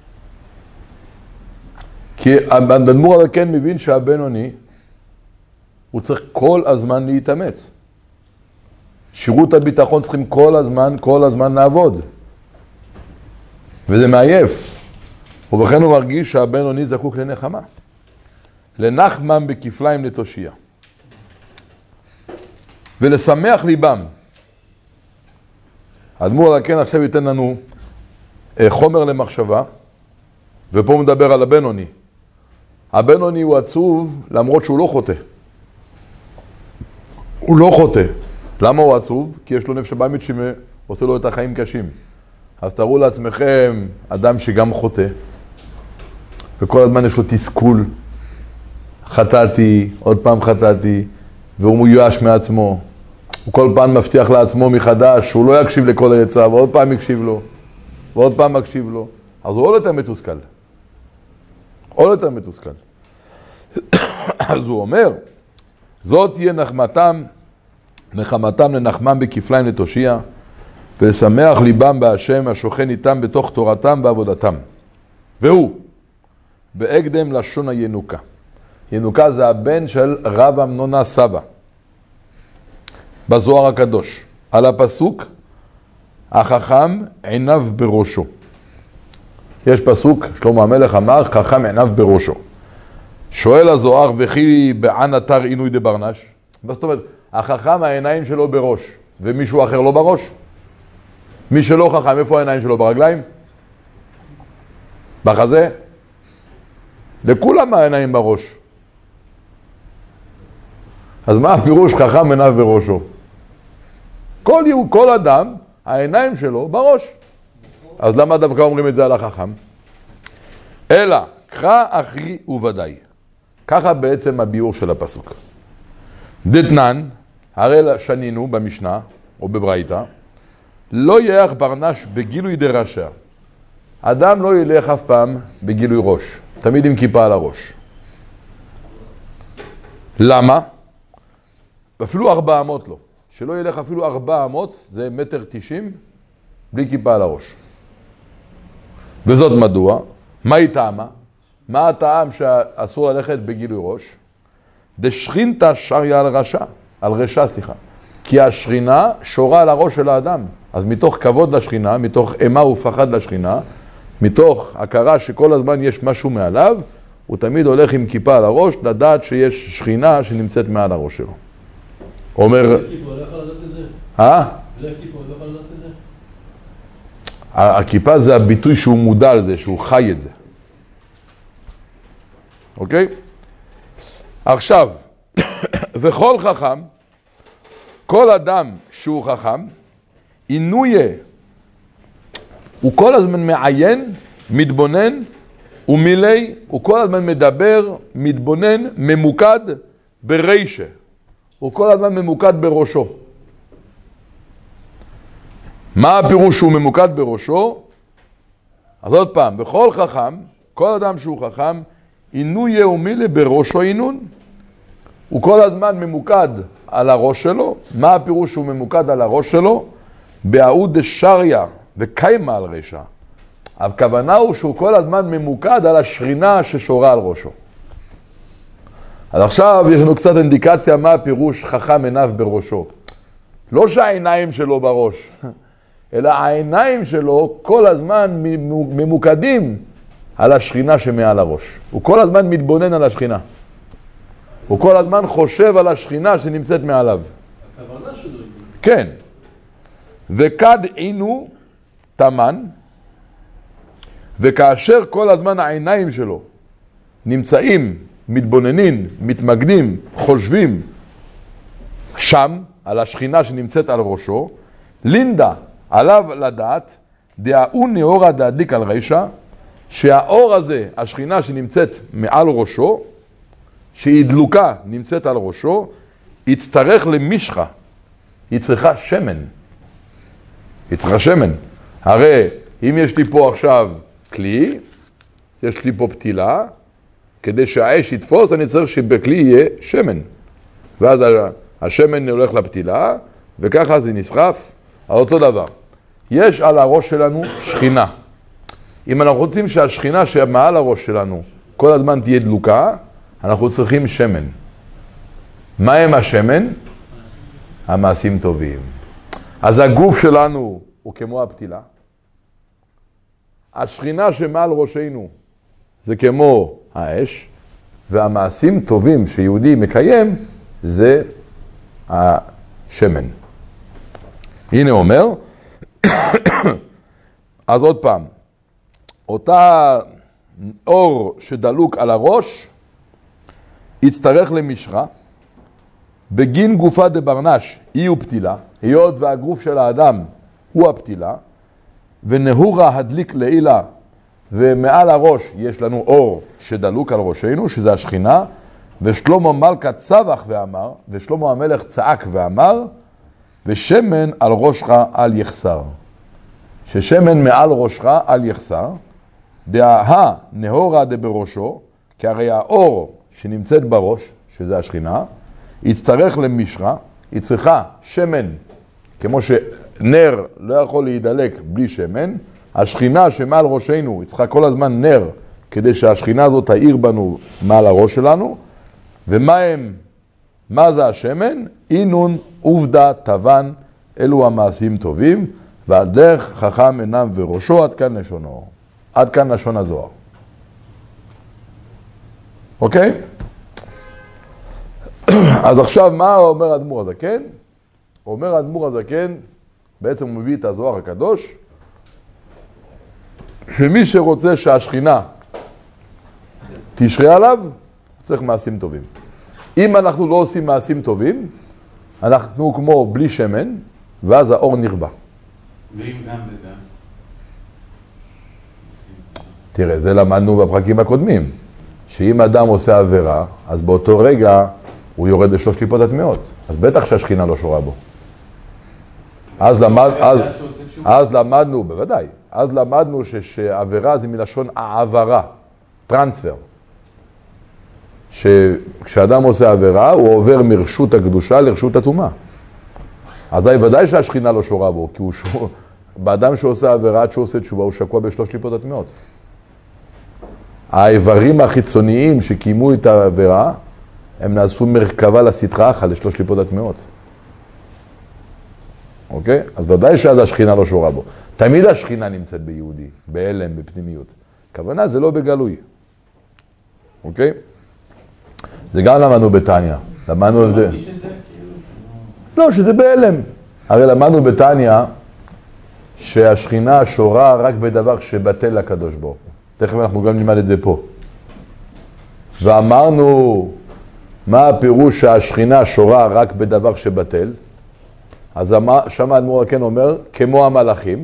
כי האדמו"ר הזקן מבין שהבינוני הוא צריך כל הזמן להתאמץ. שירות הביטחון צריכים כל הזמן לעבוד. וזה מעייף. ובכן הוא מרגיש שהבינוני זקוק לנחמה. לנחמם בכפליים לתושייה. ולשמח ליבם. האדמו"ר הזקן עכשיו ייתן לנו חומר למחשבה, ופה הוא מדבר על הבינוני. הבינוני הוא עצוב למרות שהוא לא חוטא. הוא לא חוטא. למה הוא עצוב? כי יש לו נפש הבאמית שעושה לו את החיים קשים. אז תראו לעצמכם אדם שגם חוטא, וכל הזמן יש לו תסכול. חטאתי, עוד פעם חטאתי, והוא מיואש מעצמו. הוא כל פעם מבטיח לעצמו מחדש שהוא לא יקשיב לכל העצה, ועוד פעם יקשיב לו, ועוד פעם מקשיב לו. אז הוא עוד יותר מתוסכל. עוד יותר מתוסכל. אז הוא אומר, זאת תהיה נחמתם לנחמם בכפליים לתושייה, ולשמח ליבם בהשם השוכן איתם בתוך תורתם בעבודתם. והוא, בהקדם לשון הינוקה. ינוקה זה הבן של רב אמנונה סבא, בזוהר הקדוש. על הפסוק, החכם עיניו בראשו. יש פסוק, שלמה המלך אמר, חכם עיניו בראשו. שואל הזוהר, וכי בען אתר עינוי דברנש? זאת אומרת, החכם העיניים שלו בראש, ומישהו אחר לא בראש. מי שלא חכם, איפה העיניים שלו? ברגליים? בחזה? לכולם העיניים בראש. אז מה הפירוש חכם עיניו בראשו? כל אדם, העיניים שלו בראש. אז למה דווקא אומרים את זה על החכם? אלא, קרא אחי וודאי. ככה בעצם הביאור של הפסוק. דתנן, הרי שנינו במשנה, או בברייתא, לא יח ברנש בגילוי דרשע. אדם לא ילך אף פעם בגילוי ראש. תמיד עם כיפה על הראש. למה? אפילו 400 לא. שלא ילך אפילו 400, זה 1.90 מטר, בלי כיפה על הראש. וזאת מדוע? מה היא טעמה? מה הטעם שאסור ללכת בגילוי ראש? דשכינתא שריה על רשע. כי השכינה שורה על הראש של האדם. אז מתוך כבוד לשכינה, מתוך אימה ופחד לשכינה, מתוך הכרה שכל הזמן יש משהו מעליו, הוא תמיד הולך עם כיפה על הראש, לדעת שיש שכינה שנמצאת מעל הראש שלו. אומר... בלי כיפה, לא יכול לדעת את זה? בלי כיפה, לא יכול לדעת את זה? הכיפה זה הביטוי שהוא מודע על זה, שהוא חי את זה. אוקיי? עכשיו, וכל חכם, כל אדם שהוא חכם, עינויה, הוא כל הזמן מעיין, מתבונן, ומילי, הוא כל הזמן מדבר, מתבונן, ממוקד ברישה. הוא כל הזמן ממוקד בראשו. מה הפירוש שהוא ממוקד בראשו? אז עוד פעם, בכל חכם, כל אדם שהוא חכם, עינויה ומילי בראשו עינון. הוא כל הזמן ממוקד על הראש שלו. מה הפירוש שהוא ממוקד על הראש שלו? בעוד דשריה וקיימה על רשע. הכוונה הוא שהוא כל הזמן ממוקד על השכינה ששורה על ראשו. אז עכשיו יש לנו קצת אינדיקציה מה הפירוש חכם עיניו בראשו. לא שהעיניים שלו בראש, אלא העיניים שלו כל הזמן ממוקדים על השכינה שמעל הראש. הוא כל הזמן מתבונן על השכינה. הוא כל הזמן חושב על השכינה שנמצאת מעליו. הכוונה שלו. כן. וכד עינו תמן, וכאשר כל הזמן העיניים שלו נמצאים, מתבוננים, מתמקדים, חושבים שם, על השכינה שנמצאת על ראשו, לינדה, עליו לדעת, דאו נאורה דהדליק על רשע, שהאור הזה, השכינה שנמצאת מעל ראשו, שהיא דלוקה, נמצאת על ראשו, יצטרך למשחה. היא צריכה שמן. היא צריכה שמן. הרי אם יש לי פה עכשיו כלי, יש לי פה פתילה, כדי שהאש יתפוס, אני צריך שבכלי יהיה שמן. ואז השמן הולך לפתילה, וככה זה נסחף. על אותו דבר. יש על הראש שלנו שכינה. אם אנחנו רוצים שהשכינה שמעל הראש שלנו כל הזמן תהיה דלוקה, אנחנו צריכים שמן. מה הם השמן? המעשים טובים. אז הגוף שלנו הוא כמו הפתילה. השכינה שמעל ראשנו זה כמו האש, והמעשים טובים שיהודי מקיים זה השמן. הנה אומר, אז עוד פעם, אותה אור שדלוק על הראש יצטרך למשרה, בגין גופה דברנש היא ופתילה, היות והגוף של האדם הוא הפתילה, ונהורה הדליק לעילה, ומעל הראש יש לנו אור שדלוק על ראשנו, שזה השכינה, ושלמה מלכה צווח ואמר, ושלמה המלך צעק ואמר, ושמן על ראשך אל יחסר. ששמן מעל ראשך אל יחסר, דהה נהורה דבראשו, כי הרי האור שנמצאת בראש, שזה השכינה, יצטרך למשרה, היא צריכה שמן, כמו שנר לא יכול להידלק בלי שמן, השכינה שמעל ראשנו, היא צריכה כל הזמן נר, כדי שהשכינה הזאת תאיר בנו מעל הראש שלנו, מה זה השמן? אינון עובדה טבן, אלו המעשים טובים, ועל דרך חכם אינם וראשו, עד כאן לשונו. עד כאן לשון הזוהר. אוקיי? אז עכשיו מה אומר האדמו"ר הזקן? אומר האדמו"ר הזקן, בעצם הוא מביא את הזוהר הקדוש, שמי שרוצה שהשכינה תשרה עליו, צריך מעשים טובים. אם אנחנו לא עושים מעשים טובים, אנחנו כמו בלי שמן, ואז האור נרבה. ואם גם וגם? תראה, זה למדנו בפרקים הקודמים, שאם אדם עושה עבירה, אז באותו רגע הוא יורד לשלוש קליפות הטמאות. אז בטח שהשכינה לא שורה בו. אז למדנו, בוודאי, אז למדנו שעבירה זה מלשון העברה, טרנספר. שכשאדם עושה עבירה, הוא עובר מרשות הקדושה לרשות הטומאה. אז ודאי שהשכינה לא שורה בו, כי באדם שעושה עבירה, עד שהוא עושה תשובה, הוא שקוע בשלוש קליפות הטמאות. האיברים החיצוניים שקיימו את העבירה, הם נעשו מרכבה לסטרה אחת לשלוש קליפות הטמאות. אוקיי? אז ודאי שאז השכינה לא שורה בו. תמיד השכינה נמצאת ביהודי, בהלם, בפנימיות. הכוונה זה לא בגלוי. אוקיי? זה גם למדנו בתניא. למדנו על זה. לא, שזה בהלם. הרי למדנו בתניא שהשכינה שורה רק בדבר שבטל לקדוש ברוך הוא. תכף אנחנו גם נלמד את זה פה. ואמרנו, מה הפירוש שהשכינה שורה רק בדבר שבטל? אז שם האדמו"ר הזקן אומר, כמו המלאכים,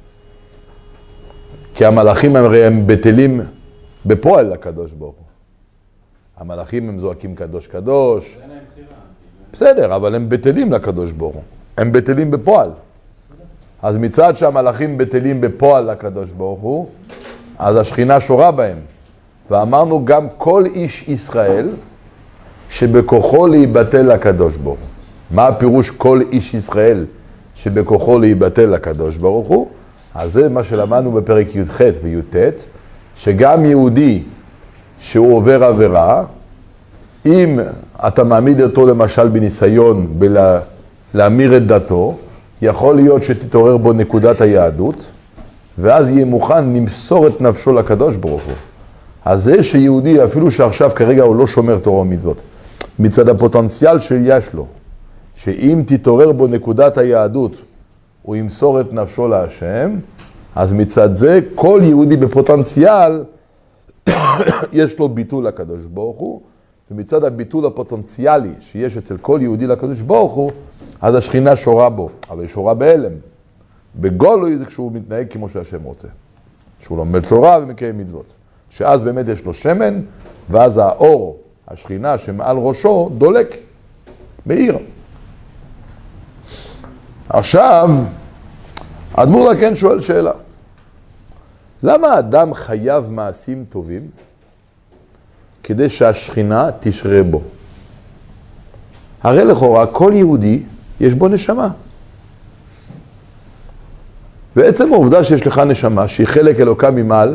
כי המלאכים הם בטלים בפועל לקדוש ברוך הוא. המלאכים הם זועקים קדוש קדוש. בסדר, אבל הם בטלים לקדוש ברוך הוא. הם בטלים בפועל. אז מצד שהמלאכים בטלים בפועל לקדוש ברוך הוא, אז השכינה שורה בהם. ואמרנו גם כל איש ישראל שבכוחו להיבטל לקדוש ברוך הוא. מה הפירוש כל איש ישראל שבכוחו להיבטל לקדוש ברוך הוא? אז זה מה שלמדנו בפרק י"ח וי"ט, שגם יהודי שהוא עובר עבירה, אם אתה מעמיד אותו למשל בניסיון להמיר את דתו, יכול להיות שתתעורר בו נקודת היהדות, ואז יהיה מוכן למסור את נפשו לקדוש ברוך הוא. אז זה שיהודי, אפילו שעכשיו כרגע הוא לא שומר תורה ומצוות, מצד הפוטנציאל שיש לו, שאם תתעורר בו נקודת היהדות, הוא ימסור את נפשו להשם, אז מצד זה כל יהודי בפוטנציאל יש לו ביטול לקדוש ברוך הוא, ומצד הביטול הפוטנציאלי שיש אצל כל יהודי לקדוש ברוך הוא, אז השכינה שורה בו, אבל היא שורה בהלם. בגולוי זה כשהוא מתנהג כמו שהשם רוצה. שהוא לומד תורה ומקיים מצוות. שאז באמת יש לו שמן, ואז האור, השכינה שמעל ראשו, דולק, מאיר. עכשיו, האדמו"ר הזקן שואל שאלה. למה האדם חייב מעשים טובים כדי שהשכינה תשרה בו? הרי לכאורה כל יהודי יש בו נשמה. ועצם העובדה שיש לך נשמה שהיא חלק אלוקה ממעל,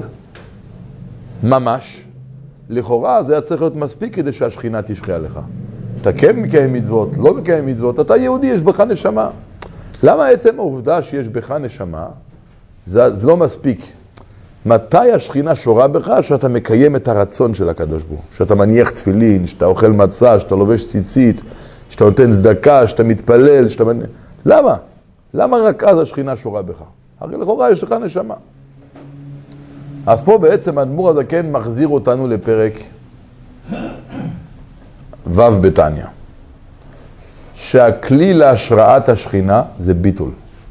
ממש, לכאורה זה היה צריך להיות מספיק כדי שהשכינה תשרה עליך. אתה כן מקיים מצוות, לא מקיים מצוות, אתה יהודי, יש בך נשמה. למה עצם העובדה שיש בך נשמה, זה לא מספיק? מתי השכינה שורה בך? שאתה מקיים את הרצון של הקדוש ברוך הוא, שאתה מניח תפילין, שאתה אוכל מצה, שאתה לובש ציצית, שאתה נותן צדקה, שאתה מתפלל, שאתה... למה? למה רק אז השכינה שורה בך? הרי לכאורה יש לך נשמה. אז פה בעצם האדמו"ר הזקן מחזיר אותנו לפרק ו' בתניא, שהכלי להשראת השכינה זה ביטול.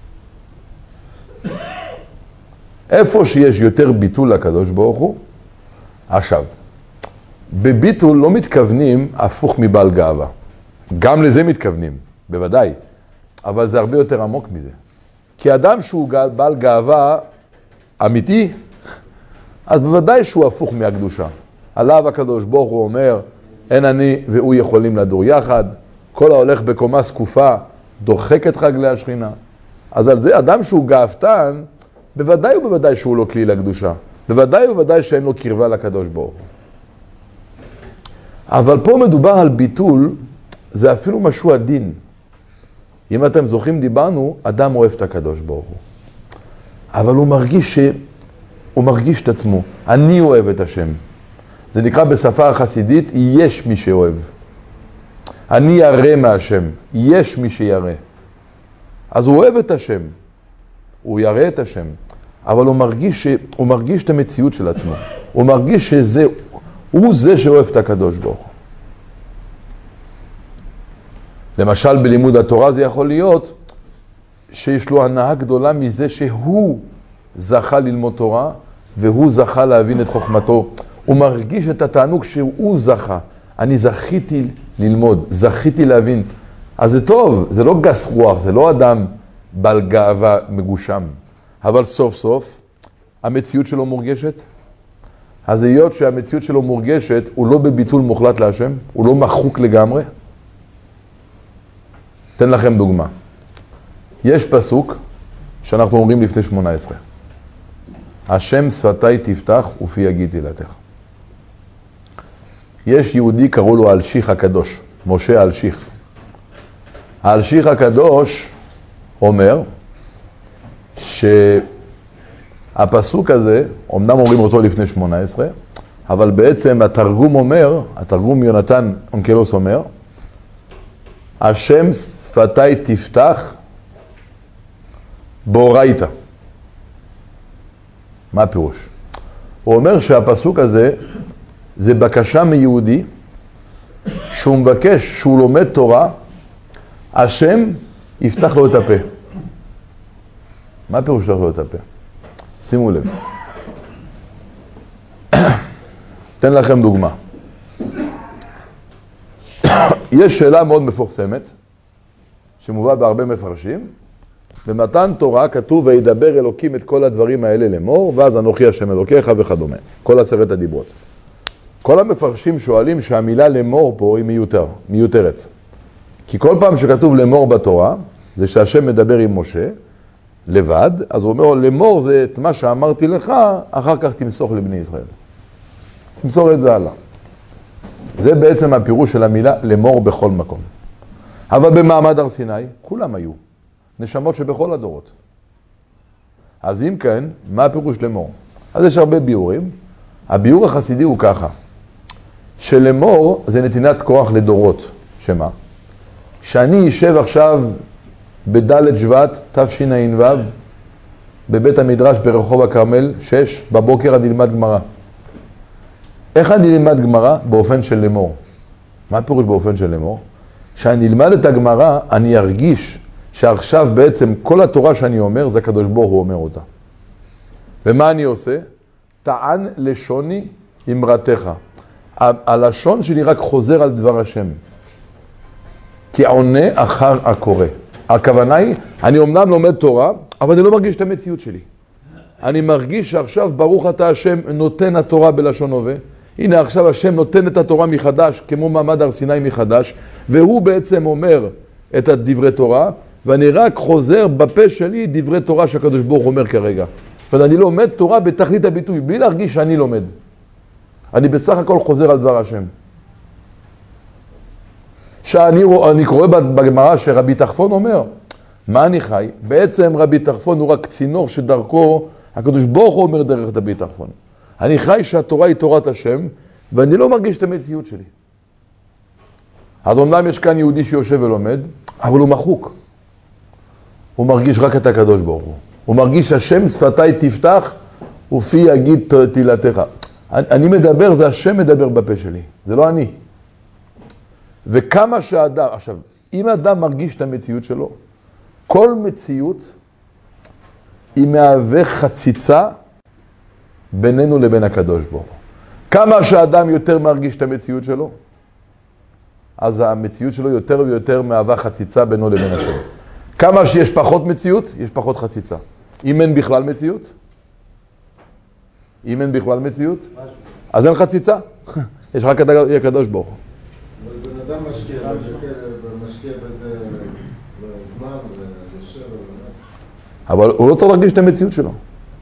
איפה שיש יותר ביטול לקדוש ברוך הוא, עכשיו, בביטול לא מתכוונים הפוך מבעל גאווה. גם לזה מתכוונים, בוודאי, אבל זה הרבה יותר עמוק מזה. כי אדם שהוא בעל גאווה אמיתי, אז בוודאי שהוא הפוך מהקדושה. עליו הקדוש ברוך הוא אומר, אין אני והוא יכולים לדור יחד, כל ההולך בקומה סקופה דוחק את רגלי השכינה. אז על זה אדם שהוא גאוותן, בוודאי ובוודאי שהוא לא כלי לקדושה. בוודאי ובוודאי שאין לו קרבה לקדוש ברוך הוא. אבל פה מדובר על ביטול, זה אפילו משהו עדין. אם אתם זוכרים, דיברנו, אדם אוהב את הקדוש ברוך הוא. אבל הוא מרגיש את עצמו. אני אוהב את השם. זה נקרא בשפה החסידית, יש מי שאוהב. אני ירא מהשם. יש מי שירא. אז הוא אוהב את השם. הוא ירא את השם. אבל הוא מרגיש את המציאות של עצמו. הוא מרגיש שזה, הוא זה שאוהב את הקדוש ברוך הוא. למשל בלימוד התורה זה יכול להיות שיש לו הנאה גדולה מזה שהוא זכה ללמוד תורה והוא זכה להבין את חוכמתו. הוא מרגיש את התענוג שהוא זכה. אני זכיתי ללמוד, זכיתי להבין. אז זה טוב, זה לא גס רוח, זה לא אדם בעל גאווה מגושם. אבל סוף סוף המציאות שלו מורגשת. אז היות שהמציאות שלו מורגשת, הוא לא בביטול מוחלט להשם, הוא לא מחוק לגמרי. אתן לכם דוגמה. יש פסוק שאנחנו אומרים לפני 18. השם שפתי תפתח ופי יגיד תהילתך. יש יהודי קראו לו אלשיך הקדוש, משה אלשיך. האלשיך הקדוש אומר שהפסוק הזה, אמנם אומרים אותו לפני 18, אבל בעצם התרגום אומר, התרגום יונתן אונקלוס אומר, השם שפתי תפתח באורייתא. מה הפירוש? הוא אומר שהפסוק הזה זה בקשה מיהודי שהוא מבקש, שהוא לומד תורה, השם יפתח לו את הפה. מה הפירוש יפתח לו את הפה? שימו לב. אתן לכם דוגמה. יש שאלה מאוד מפורסמת, שמובא בהרבה מפרשים. במתן תורה כתוב, וידבר אלוקים את כל הדברים האלה לאמור, ואז אנוכי השם אלוקיך וכדומה. כל 10 הדיברות. כל המפרשים שואלים שהמילה לאמור פה היא מיותרת. כי כל פעם שכתוב לאמור בתורה, זה שהשם מדבר עם משה, לבד, אז הוא אומר, לאמור זה את מה שאמרתי לך, אחר כך תמסוך לבני ישראל. תמסור את זה הלאה. זה בעצם הפירוש של המילה לאמור בכל מקום. אבל במעמד הר סיני, כולם היו. נשמות שבכל הדורות. אז אם כן, מה הפירוש לאמור? אז יש הרבה ביורים. הביור החסידי הוא ככה, שלאמור זה נתינת כוח לדורות. שמה? שאני אשב עכשיו בד' שבט תשע"ו בבית המדרש ברחוב הכרמל 6 בבוקר אני אלמד גמרא. איך אני אלמד גמרא? באופן של לאמור. מה הפירוש באופן של לאמור? שאני אלמד את הגמרא, אני ארגיש שעכשיו בעצם כל התורה שאני אומר, זה הקדוש ברוך הוא אומר אותה. ומה אני עושה? טען לשוני אמרתך. הלשון שלי רק חוזר על דבר השם. כי עונה אחר הקורא. הכוונה היא, אני אומנם לומד תורה, אבל אני לא מרגיש את המציאות שלי. אני מרגיש שעכשיו ברוך אתה השם נותן התורה בלשון הווה. הנה עכשיו השם נותן את התורה מחדש, כמו מעמד הר סיני מחדש, והוא בעצם אומר את הדברי תורה, ואני רק חוזר בפה שלי דברי תורה שהקדוש ברוך אומר כרגע. ואני לומד תורה בתכלית הביטוי, בלי להרגיש שאני לומד. אני בסך הכל חוזר על דבר השם. שאני קורא בגמרא שרבי תחפון אומר, מה אני חי? בעצם רבי תחפון הוא רק צינור שדרכו, הקדוש ברוך הוא אומר דרך רבי תחפון. אני חי שהתורה היא תורת השם, ואני לא מרגיש את המציאות שלי. אז אומנם יש כאן יהודי שיושב ולומד, אבל הוא מחוק. הוא מרגיש רק את הקדוש ברוך הוא. הוא מרגיש השם שפתיי תפתח, ופי יגיד תהילתך. אני מדבר, זה השם מדבר בפה שלי, זה לא אני. וכמה שהאדם, עכשיו, אם האדם מרגיש את המציאות שלו, כל מציאות היא מהווה חציצה בינינו לבין הקדוש ברוך הוא. כמה שהאדם יותר מרגיש את המציאות שלו, אז המציאות שלו יותר ויותר מהווה חציצה בינו לבין השם. כמה שיש פחות מציאות, יש פחות חציצה. אם אין בכלל מציאות, אז אין חציצה. יש רק הקדוש ברוך הוא. בן אדם משקיע בזה זמן ויושב אבל הוא לא צריך להרגיש את המציאות שלו.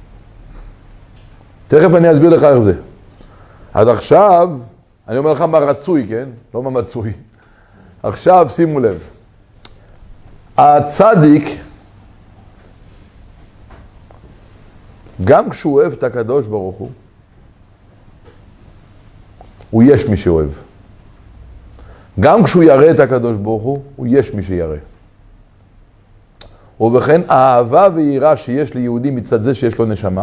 תכף אני אסביר לך איך זה. אז עכשיו, אני אומר לך מה רצוי, כן? לא מה מצוי. עכשיו שימו לב. הצדיק, גם כשהוא אוהב את הקדוש ברוך הוא יש מי שאוהב. גם כשהוא ירא את הקדוש ברוך הוא יש מי שירא. ובכן, האהבה ויראה שיש ליהודי מצד זה שיש לו נשמה,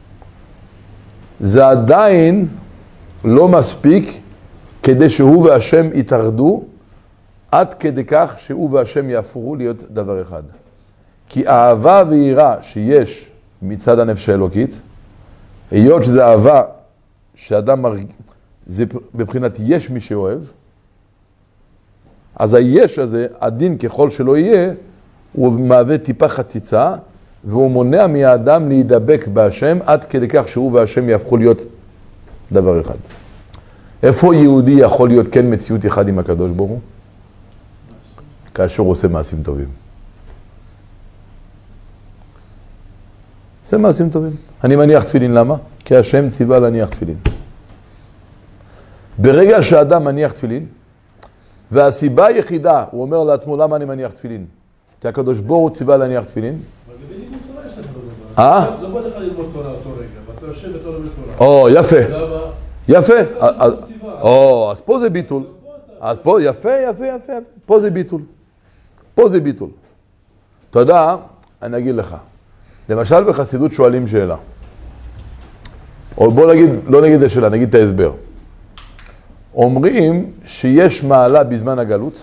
זה עדיין לא מספיק כדי שהוא והשם יתאחדו, עד כדי כך שהוא והשם יהפכו להיות דבר אחד. כי האהבה ויראה שיש מצד הנפש האלוקית, היות שזה אהבה שאדם זה בבחינת יש מי שאוהב, אז היש הזה, הדין ככל שלא יהיה, הוא מהווה טיפה חציצה, והוא מונע מהאדם להידבק בהשם, עד כדי כך שהוא והשם יהפכו להיות דבר אחד. איפה יהודי יכול להיות כן מציאות אחד עם הקדוש ברוך הוא? כאשר הוא עושה מעשים טובים. עושה מעשים טובים. אני מניח תפילין, למה? כי השם ציווה להניח תפילין. ברגע שהאדם מניח תפילין, והסיבה היחידה, הוא אומר לעצמו, למה אני מניח תפילין? כי הקדוש ברוך הוא ציווה להניח תפילין. אבל בלימוד תורה יש לך דבר. לא בא לך ללמוד תורה אותו רגע, ואתה יושב ואתה לומד תורה. יפה. יפה. אז פה זה ביטול. אז פה, יפה. פה זה ביטול. אתה יודע, אני אגיד לך. למשל בחסידות שואלים שאלה. או בוא נגיד, לא נגיד את השאלה, נגיד את ההסבר. אומרים שיש מעלה בזמן הגלות,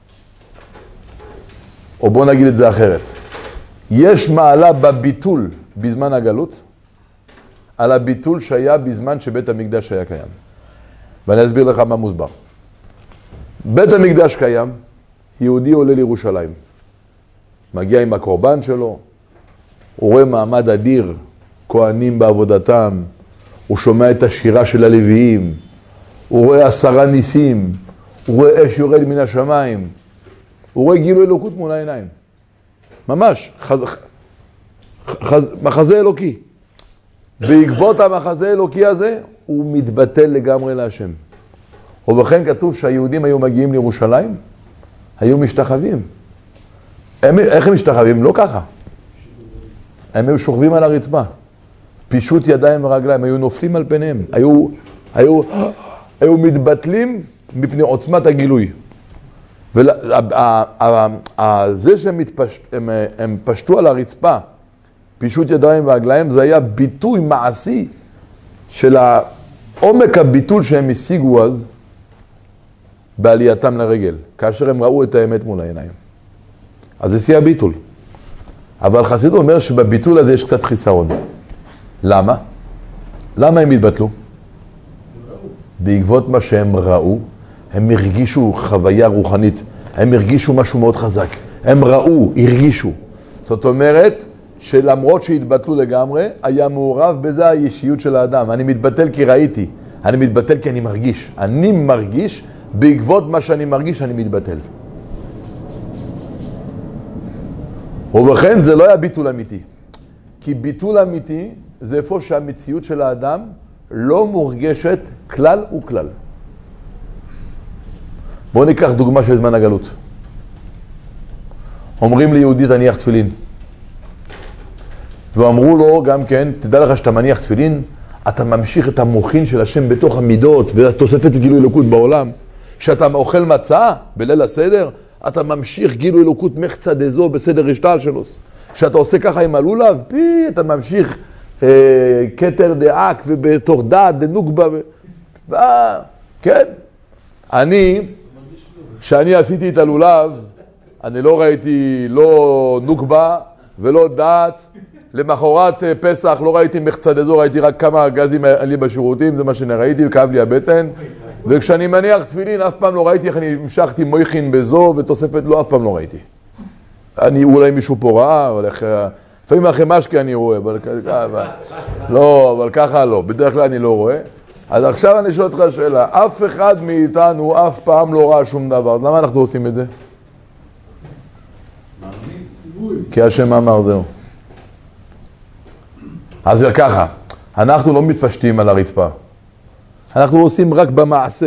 או בוא נגיד את זה אחרת. יש מעלה בביטול בזמן הגלות, על הביטול שהיה בזמן שבית המקדש היה קיים. ואני אסביר לך מה מוסבר. בית המקדש קיים, יהודי עולה לירושלים. מגיע עם הקורבן שלו, הוא רואה מעמד אדיר, כהנים בעבודתם, הוא שומע את השירה של הלוויים, הוא רואה 10 ניסים, הוא רואה אש יורד מן השמיים, הוא רואה גילוי אלוקות מול העיניים. ממש, מחזה אלוקי. בעקבות המחזה האלוקי הזה, הוא מתבטל לגמרי להשם. ובכן כתוב שהיהודים היו מגיעים לירושלים, היו משתחווים. איך הם משתחווים? לא ככה. הם היו שוכבים על הרצפה. פישוט ידיים ורגליים, היו נופלים על פניהם. היו מתבטלים מפני עוצמת הגילוי. זה שהם פשטו על הרצפה, פישוט ידיים ורגליים, זה היה ביטוי מעשי של עומק הביטול שהם השיגו אז בעלייתם לרגל, כאשר הם ראו את האמת מול העיניים. אז זה שיא הביטול. אבל חסידות אומר שבביטול הזה יש קצת חיסרון. למה? למה הם התבטלו? בעקבות מה שהם ראו, הם הרגישו חוויה רוחנית, הם הרגישו משהו מאוד חזק, הם ראו, הרגישו. זאת אומרת שלמרות שהתבטלו לגמרי, היה מעורב בזה האישיות של האדם. אני מתבטל כי ראיתי, אני מתבטל כי אני מרגיש. אני מרגיש, בעקבות מה שאני מרגיש אני מתבטל. ובכן זה לא היה ביטול אמיתי. כי ביטול אמיתי זה איפה שהמציאות של האדם לא מורגשת כלל וכלל. בואו ניקח דוגמה של זמן הגלות. אומרים ליהודי תניח תפילין. ואמרו לו גם כן, תדע לך שאתה מניח תפילין, אתה ממשיך את המוחין של השם בתוך המידות ותוספת גילוי אלוקות בעולם. כשאתה אוכל מצה בליל הסדר, אתה ממשיך גילוי אלוקות מחצה דזו בסדר רשתל שלו. כשאתה עושה ככה עם הלולב, אתה ממשיך כתר דאק ובתוך דעת דנוגבה. כן. כשאני עשיתי את הלולב, אני לא ראיתי לא נוגבה ולא דעת. למחרת פסח לא ראיתי מחצה דזו, ראיתי רק כמה גזים לי בשירותים, זה מה שראיתי, וכאב לי הבטן. וכשאני מניח תפילין, אף פעם לא ראיתי איך אני המשכתי מויכין בזו ותוספת לא, אף פעם לא ראיתי. אולי מישהו פה ראה, אבל לפעמים אחרי משקה אני רואה, אבל ככה לא, בדרך כלל אני לא רואה. אז עכשיו אני שואל אותך שאלה, אף אחד מאיתנו אף פעם לא ראה שום דבר, אז למה אנחנו עושים את זה? כי השם אמר זהו. אז זה ככה, אנחנו לא מתפשטים על הרצפה. אנחנו עושים רק במעשה.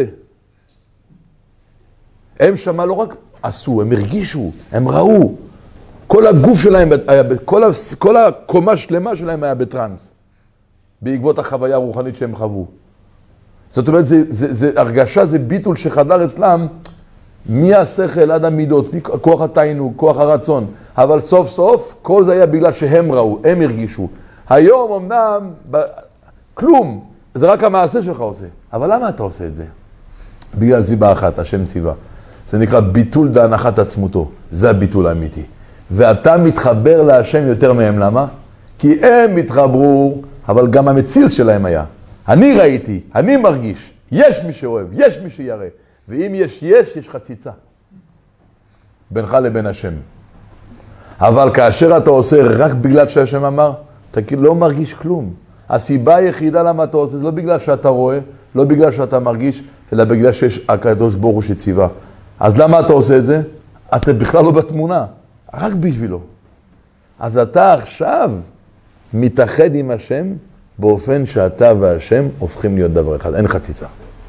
הם שמה לא רק עשו, הם הרגישו, הם ראו. כל הגוף שלהם, כל הקומה שלמה שלהם היה בטרנס. בעקבות החוויה הרוחנית שהם חוו. זאת אומרת, זה הרגשה, זה ביטול שחדר אצלם מהשכל עד המידות, כוח התענוג, כוח הרצון. אבל סוף סוף, כל זה היה בגלל שהם ראו, הם הרגישו. היום אמנם, כלום, זה רק המעשה שלך עושה. אבל למה אתה עושה את זה? בגלל סיבה אחת, השם ציווה. זה נקרא ביטול בהנחת עצמותו. זה הביטול האמיתי. ואתה מתחבר להשם יותר מהם. למה? כי הם התחברו, אבל גם המציל שלהם היה. אני ראיתי, אני מרגיש. יש מי שאוהב, יש מי שירא. ואם יש חציצה. בינך לבין השם. אבל כאשר אתה עושה רק בגלל שהשם אמר, אתה לא מרגיש כלום. הסיבה היחידה למה אתה עושה, זה לא בגלל שאתה רואה, לא בגלל שאתה מרגיש, אלא בגלל שיש הקדוש ברוך הוא שציווה. אז למה אתה עושה את זה? אתה בכלל לא בתמונה, רק בשבילו. אז אתה עכשיו מתאחד עם השם, באופן שאתה והשם הופכים להיות דבר אחד, אין חציצה.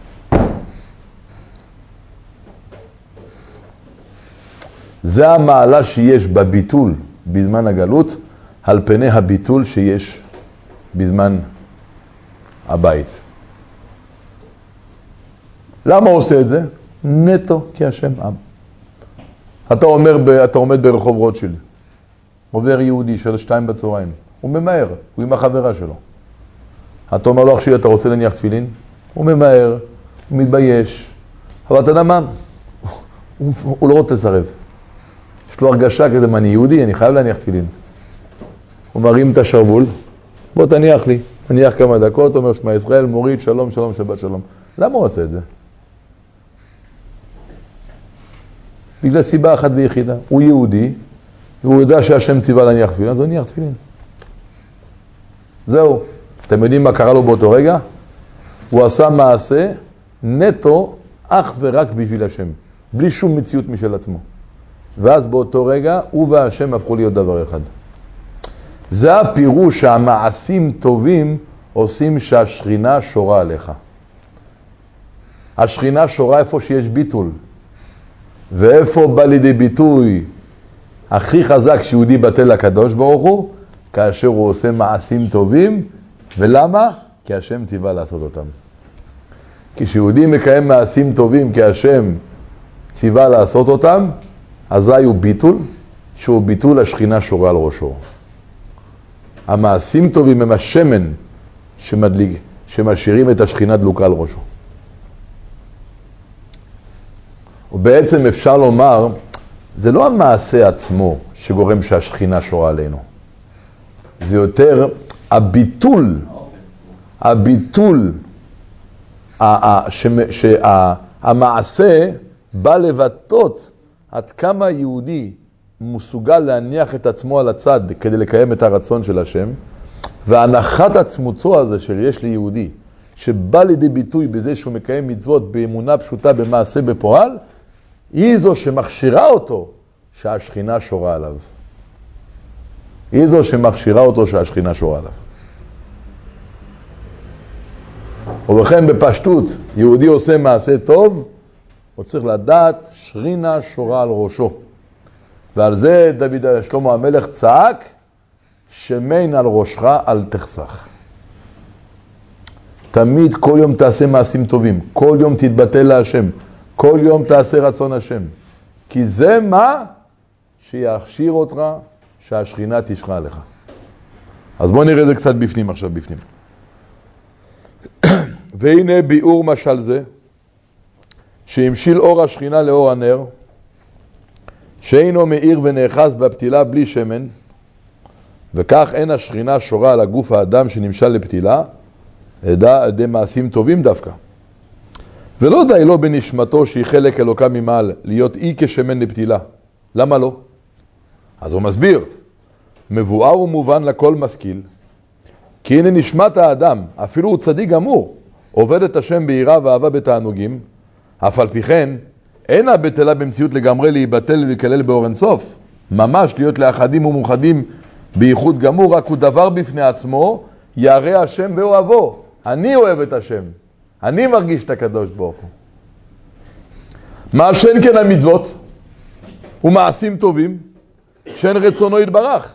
זה המעלה שיש בביטול בזמן הגלות, על פני הביטול שיש בזמן הבית. למה הוא עושה את זה? נטו כי השם עם. אתה עומד ברחוב רוטשילד, עובר יהודי של 2 בצהריים, הוא ממהר, הוא עם החברה שלו. אתה אומר לו, אחי, אתה רוצה להניח תפילין? הוא ממהר, הוא מתבייש, אבל אתה יודע מה? הוא לא רוצה לסרב. יש לו הרגשה כזה, מה, אני יהודי, אני חייב להניח תפילין. הוא מרים את השרוול, בוא תניח לי, תניח כמה דקות, אומר שמע ישראל, מוריד, שלום, שלום, שבת שלום. למה הוא עושה את זה? בגלל סיבה אחת ויחידה. הוא יהודי, והוא יודע שהשם ציווה להניח תפילין, אז הוא הניח תפילין. זהו. אתם יודעים מה קרה לו באותו רגע? הוא עשה מעשה נטו אך ורק בשביל השם. בלי שום מציאות משל עצמו. ואז באותו רגע הוא והשם הפכו להיות דבר אחד. זה הפירוש שהמעשים טובים עושים שהשכינה שורה עליך. השכינה שורה איפה שיש ביטול. ואיפה בא לידי ביטוי הכי חזק שיהודי בטל לקדוש ברוך הוא? כאשר הוא עושה מעשים טובים. ולמה? כי השם ציווה לעשות אותם. כשיהודי מקיים מעשים טובים כי השם ציווה לעשות אותם, אזי הוא ביטול, שהוא ביטול השכינה שורה על ראשו. המעשים טובים הם השמן שמדליק, שמשאירים את השכינה דלוקה על ראשו. ובעצם אפשר לומר, זה לא המעשה עצמו שגורם שהשכינה שורה עלינו. זה יותר הביטול, שהמעשה בא לבטאות עד כמה יהודי מסוגל להניח את עצמו על הצד כדי לקיים את הרצון של השם, והנחת עצמוצו הזה שיש ליהודי, שבא לידי ביטוי בזה שהוא מקיים מצוות באמונה פשוטה במעשה בפועל, היא זו שמכשירה אותו שהשכינה שורה עליו. היא זו שמכשירה אותו שהשכינה שורה עליו. ובכן בפשטות, יהודי עושה מעשה טוב, הוא צריך לדעת שכינה שורה על ראשו. ועל זה שלמה המלך צעק, שמן על ראשך אל תחסך. תמיד כל יום תעשה מעשים טובים, כל יום תתבטל להשם, כל יום תעשה רצון השם. כי זה מה שיכשיר אותך שהשכינה תשרה עליך. אז בואו נראה את זה קצת בפנים עכשיו, בפנים. והנה ביאור משל זה, שהמשיל אור השכינה לאור הנר, שאינו מאיר ונאחז בפתילה בלי שמן, וכך אין השכינה שורה על הגוף האדם שנמשל לפתילה, עדה על ידי מעשים טובים דווקא. ולא די לו בנשמתו שהיא חלק אלוקה ממעל, להיות אי כשמן לפתילה. למה לא? אז הוא מסביר, מבואר ומובן לכל משכיל, כי הנה נשמת האדם, אפילו הוא צדיק גמור, עובד את השם ביראה ואהבה בתענוגים, אף על פי כן, אין הבטלה במציאות לגמרי להיבטל ולהיכלל באור אינסוף. ממש להיות לאחדים ומאוחדים בייחוד גמור, רק הוא דבר בפני עצמו, ירא השם ואוהבו. אני אוהב את השם. אני מרגיש את הקדוש ברוך הוא. מה שאין כן המצוות ומעשים טובים, שאין רצונו יתברך.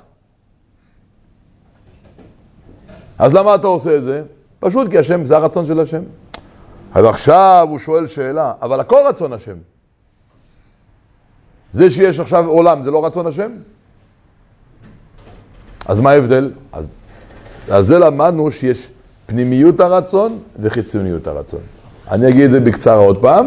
אז למה אתה עושה את זה? פשוט כי השם, זה הרצון של השם. אז עכשיו הוא שואל שאלה, אבל הכל רצון השם. זה שיש עכשיו עולם, זה לא רצון השם? אז מה ההבדל? אז זה למדנו שיש פנימיות הרצון וחיצוניות הרצון. אני אגיד את זה בקצרה עוד פעם.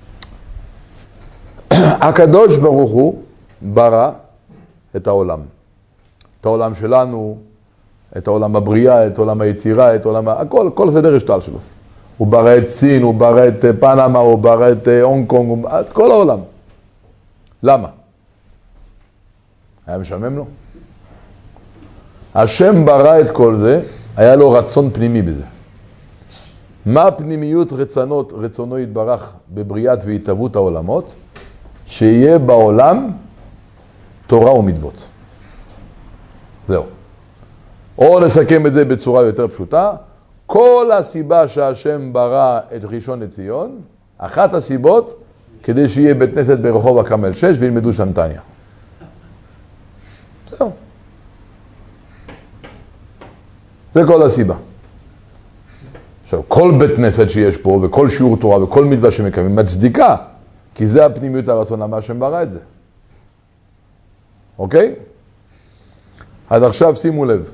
הקדוש ברוך הוא ברא את העולם. את העולם שלנו, את העולם הבריאה, את עולם היצירה, את עולם... הכל, כל סדר השתל שלו. הוא ברא את סין, הוא ברא את פנמה, הוא ברא את הונג קונג, את כל העולם. למה? היה משעמם לו? השם ברא את כל זה, היה לו רצון פנימי בזה. מה פנימיות רצונו יתברך בבריאת והתהוות העולמות? שיהיה בעולם תורה ומצוות. זהו. או נסכם את זה בצורה יותר פשוטה, כל הסיבה שהשם ברא את ראשון לציון, אחת הסיבות, כדי שיהיה בית כנסת ברחוב הכרמל 6 וילמדו שם תניא. זהו. זה כל הסיבה. עכשיו, כל בית כנסת שיש פה, וכל שיעור תורה, וכל מצווה שמקיימים, מצדיקה, כי זה הפנימיות הרצון למה השם ברא את זה. אוקיי? אז עכשיו שימו לב.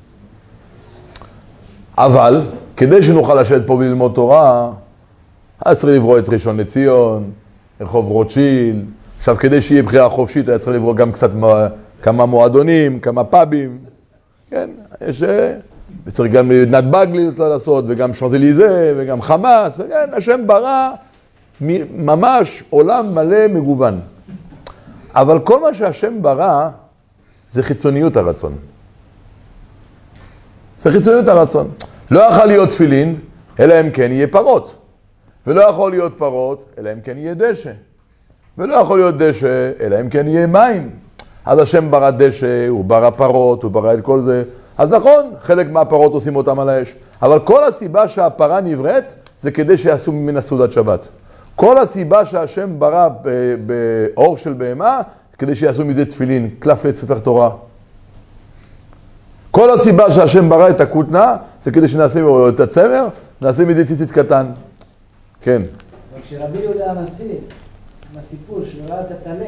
אבל, כדי שנוכל לשבת פה וללמוד תורה, אז צריך לברוא את ראשון לציון, רחוב רוטשילד. עכשיו, כדי שיהיה בחירה חופשית, היה צריך לברוא גם קצת כמה מועדונים, כמה פאבים. כן, יש... צריך גם נתב"ג לעשות, וגם שמזליזה, וגם חמאס, וכן, השם ברא ממש עולם מלא מגוון. אבל כל מה שהשם ברא, זה חיצוניות הרצון. זה חיצוניות הרצון. לא יכול להיות תפילין, אלא אם כן יהיה פרות. ולא יכול להיות פרות, אלא אם כן יהיה דשא. ולא יכול להיות דשא, אלא אם כן יהיה מים. אז השם ברא דשא, הוא ברא פרות, הוא ברא את כל זה. אז נכון, חלק מהפרות עושים אותם על האש. אבל כל הסיבה שהפרה נבראת, זה כדי שיעשו ממנה סעודת שבת. כל הסיבה שהשם ברא באור של בהמה, כדי שיעשו מזה תפילין, קלף לספר תורה. כל הסיבה שהשם ברא את הכותנה, זה כדי שנעשה את הצמר, נעשה מזה ציצית קטן. כן. וכשרבי יהודה הנשיא, עם הסיפור שהוא ראה את הטלה,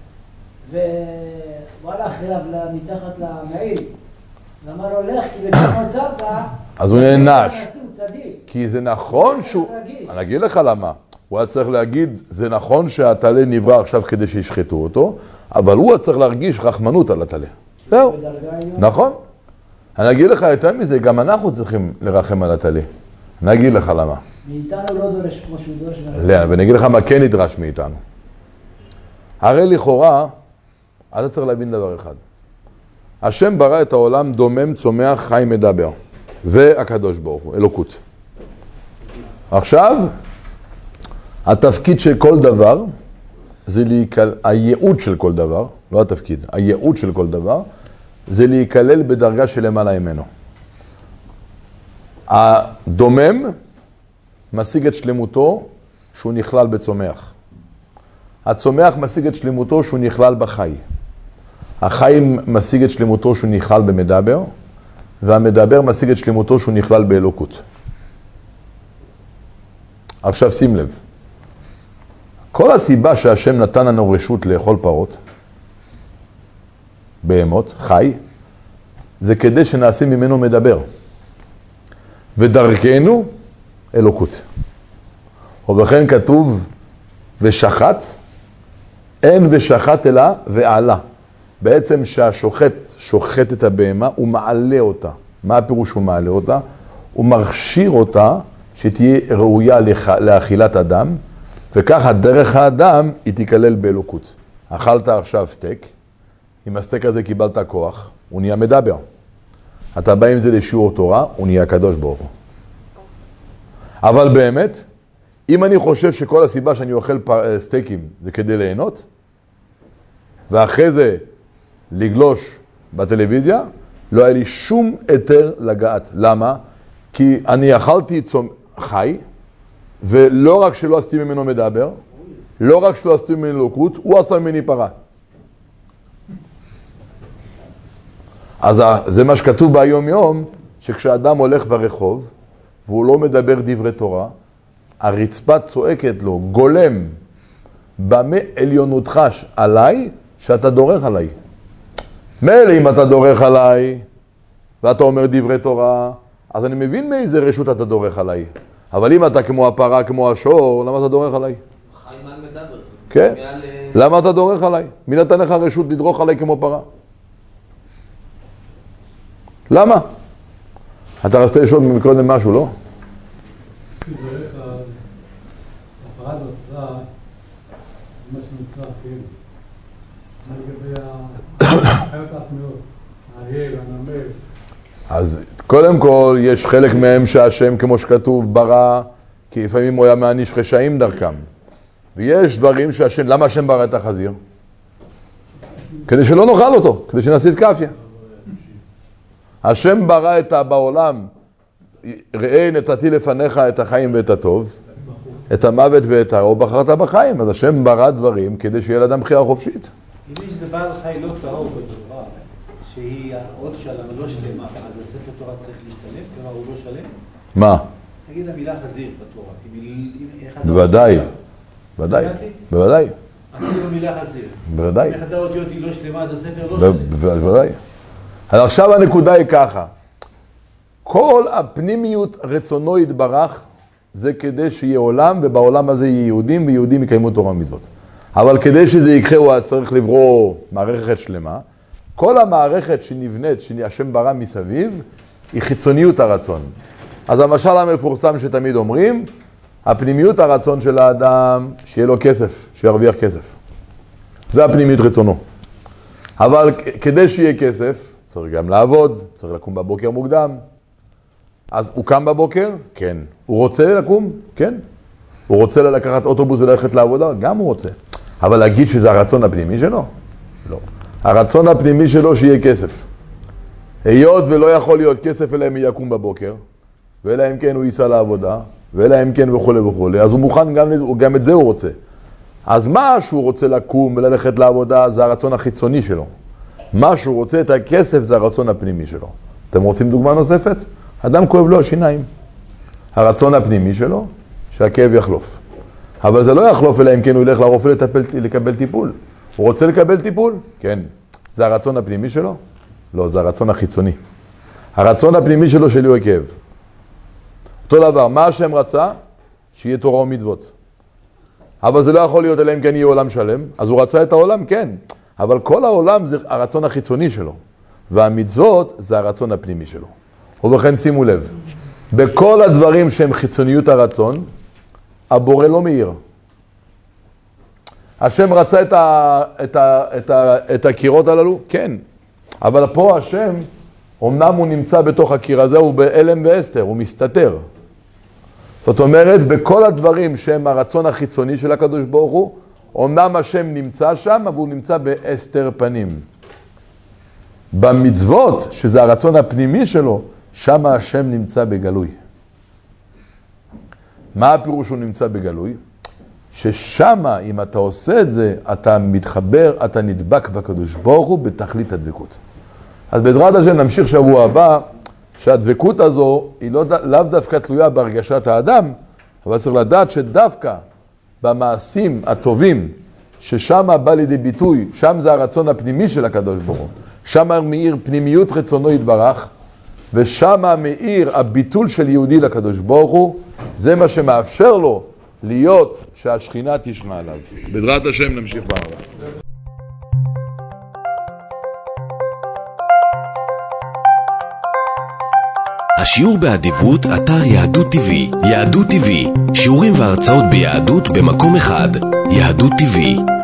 והוא הלך אליו מתחת למעיל, ואמר לו, לך, כי בגלל מצאת, אז הוא נענש. כי זה נכון שהוא... אני אגיד לך למה. הוא היה צריך להגיד, זה נכון שהטלה נברא עכשיו כדי שישחטו אותו, אבל הוא היה צריך להרגיש רחמנות על הטלה. זהו. נכון. אני אגיד לך יותר מזה, גם אנחנו צריכים לרחם על הטלי. אני אגיד לך למה. מאיתנו לא דורש כמו שהוא דורש. לא, ואני אגיד לך מה כן נדרש מאיתנו. הרי לכאורה, אתה צריך להבין דבר אחד. השם ברא את העולם דומם, צומח, חי, מדבר. והקדוש ברוך הוא, אלוקות. עכשיו, התפקיד של כל דבר, זה הייעוד של כל דבר, לא התפקיד, הייעוד של כל דבר, זה להיכלל בדרגה של למעלה ממנו. הדומם משיג את שלמותו שהוא נכלל בצומח. הצומח משיג את שלמותו שהוא נכלל בחי. החי משיג את שלמותו שהוא נכלל במדבר, והמדבר משיג את שלמותו שהוא נכלל באלוקות. עכשיו שים לב. כל הסיבה שהשם נתן לנו רשות לאכול פרות, בהמות, חי, זה כדי שנעשה ממנו מדבר. ודרכנו, אלוקות. ובכן כתוב, ושחט, אין ושחט אלא ועלה. בעצם שהשוחט שוחט את הבהמה, הוא מעלה אותה. מה הפירוש הוא מעלה אותה? הוא מכשיר אותה שתהיה ראויה לאכילת אדם, וככה דרך האדם היא תיכלל באלוקות. אכלת עכשיו סטייק, עם הסטייק הזה קיבלת כוח, הוא נהיה מדבר. אתה בא עם זה לשיעור תורה, הוא נהיה הקדוש ברוך הוא. אבל באמת, אם אני חושב שכל הסיבה שאני אוכל סטייקים זה כדי ליהנות, ואחרי זה לגלוש בטלוויזיה, לא היה לי שום היתר לגעת. למה? כי אני אכלתי חי, ולא רק שלא עשיתי ממנו מדבר, לא רק שלא עשיתי ממנו אלוקות, הוא עשה ממני פרה. אז זה מה שכתוב ביום יום, שכשאדם הולך ברחוב, והוא לא מדבר דברי תורה, הרצפה צועקת לו, גולם, במה עליונותך עליי, שאתה דורך עליי. מילא אם אתה דורך עליי, ואתה אומר דברי תורה, אז אני מבין מאיזה רשות אתה דורך עליי. אבל אם אתה כמו הפרה, כמו השור, למה אתה דורך עליי? חיימן מדבר. כן? למה אתה דורך עליי? מי נתן לך רשות לדרוך עליי כמו פרה? למה? אתה רצית לשאול מקודם משהו, לא? כי זה איך הפרה נוצרה, מה שנוצרה, כן. מה לגבי החיות הטמאות, האריה, הנמר. אז קודם כל יש חלק מהם שהשם כמו שכתוב ברא, כי לפעמים הוא היה מעניש רשעים דרכם. ויש דברים שהשם, למה השם ברא את החזיר? כדי שלא נאכל אותו, כדי שנעשה סקאפיה. השם ברא בעולם, ראה נתתי לפניך את החיים ואת הטוב, את המוות ואת הרע, בחרת בחיים. אז השם ברא דברים כדי שיהיה לאדם בחירה חופשית. אם יש זה בעל חי לא טהור בתורה, שהיא עוד שלמה לא שלמה, אז הספר תורה צריך להשתלם, כלומר הוא לא שלם? מה? תגיד המילה חזיר בתורה. בוודאי, בוודאי, בוודאי. אפילו במילה חזיר. בוודאי. אם אחד האותיות היא לא שלמה, אז הספר לא שלם. בוודאי. אז עכשיו הנקודה היא ככה. כל הפנימיות רצונו יתברך, זה כדי שיהיה עולם, ובעולם הזה יהיה יהודים, ויהודים יקיימו תורה ומצוות. אבל כדי שזה יקרה, הוא צריך לברוא מערכת שלמה. כל המערכת שנבנית, שהשם ברא מסביב, היא חיצוניות הרצון. אז המשל המפורסם שתמיד אומרים, הפנימיות הרצון של האדם, שיהיה לו כסף, שירוויח כסף. זה הפנימיות רצונו. אבל כדי שיהיה כסף, צריך גם לעבוד, צריך לקום בבוקר מוקדם. אז הוא קם בבוקר? כן. הוא רוצה לקום? כן. הוא רוצה לקחת אוטובוס וללכת לעבודה? גם הוא רוצה. אבל להגיד שזה הרצון הפנימי שלו? לא. הרצון הפנימי שלו שיהיה כסף. היות ולא יכול להיות כסף אלא אם יקום בבוקר, ואלא אם כן הוא ייסע לעבודה, ואלא אם כן וכו' וכו', אז הוא מוכן גם את זה הוא רוצה. אז מה שהוא רוצה לקום וללכת לעבודה זה הרצון החיצוני שלו. מה שהוא רוצה את הכסף זה הרצון הפנימי שלו. אתם רוצים דוגמה נוספת? אדם כואב לו השיניים. הרצון הפנימי שלו שהכאב יחלוף. אבל זה לא יחלוף אלא אם כן הוא ילך לרופא לקבל טיפול. הוא רוצה לקבל טיפול? כן. זה הרצון הפנימי שלו? לא, זה הרצון החיצוני. הרצון הפנימי שלו שלי הוא הכאב. אותו דבר, מה השם רצה? שיהיה תורה ומצוות. אבל זה לא יכול להיות אלא אם כן יהיה עולם שלם. אז הוא רצה את העולם, כן. אבל כל העולם זה הרצון החיצוני שלו. והמצוות זה הרצון הפנימי שלו. ובכן שימו לב, בכל הדברים שהם חיצוניות הרצון, הבורא לא מאיר. השם רצה את הקירות הללו? כן. אבל פה השם, אמנם הוא נמצא בתוך הקיר הזה, הוא באלם ואסתר, הוא מסתתר. זאת אומרת, בכל הדברים שהם הרצון החיצוני של הקדוש ברוך הוא, אמנם השם נמצא שם, אבל הוא נמצא באסתר פנים. במצוות, שזה הרצון הפנימי שלו, שם השם נמצא בגלוי. מה הפירוש שהוא נמצא בגלוי? ששם, אם אתה עושה את זה, אתה מתחבר, אתה נדבק בקדוש ברוך הוא בתכלית הדבקות. אז בעזרת השם נמשיך שבוע הבא, שהדבקות הזו היא לאו דווקא תלויה בהרגשת האדם, אבל צריך לדעת שדווקא במעשים הטובים, ששם בא לידי ביטוי, שם זה הרצון הפנימי של הקדוש ברוך הוא, שם מאיר פנימיות רצונו יתברך, ושם מאיר הביטול של יהודי לקדוש ברוך הוא, זה מה שמאפשר לו להיות שהשכינה תשרה עליו. בעזרת השם נמשיך בערב. השיעור באדיבות, אתר יהדות TV. יהדות TV, שיעורים והרצאות ביהדות במקום אחד. יהדות TV.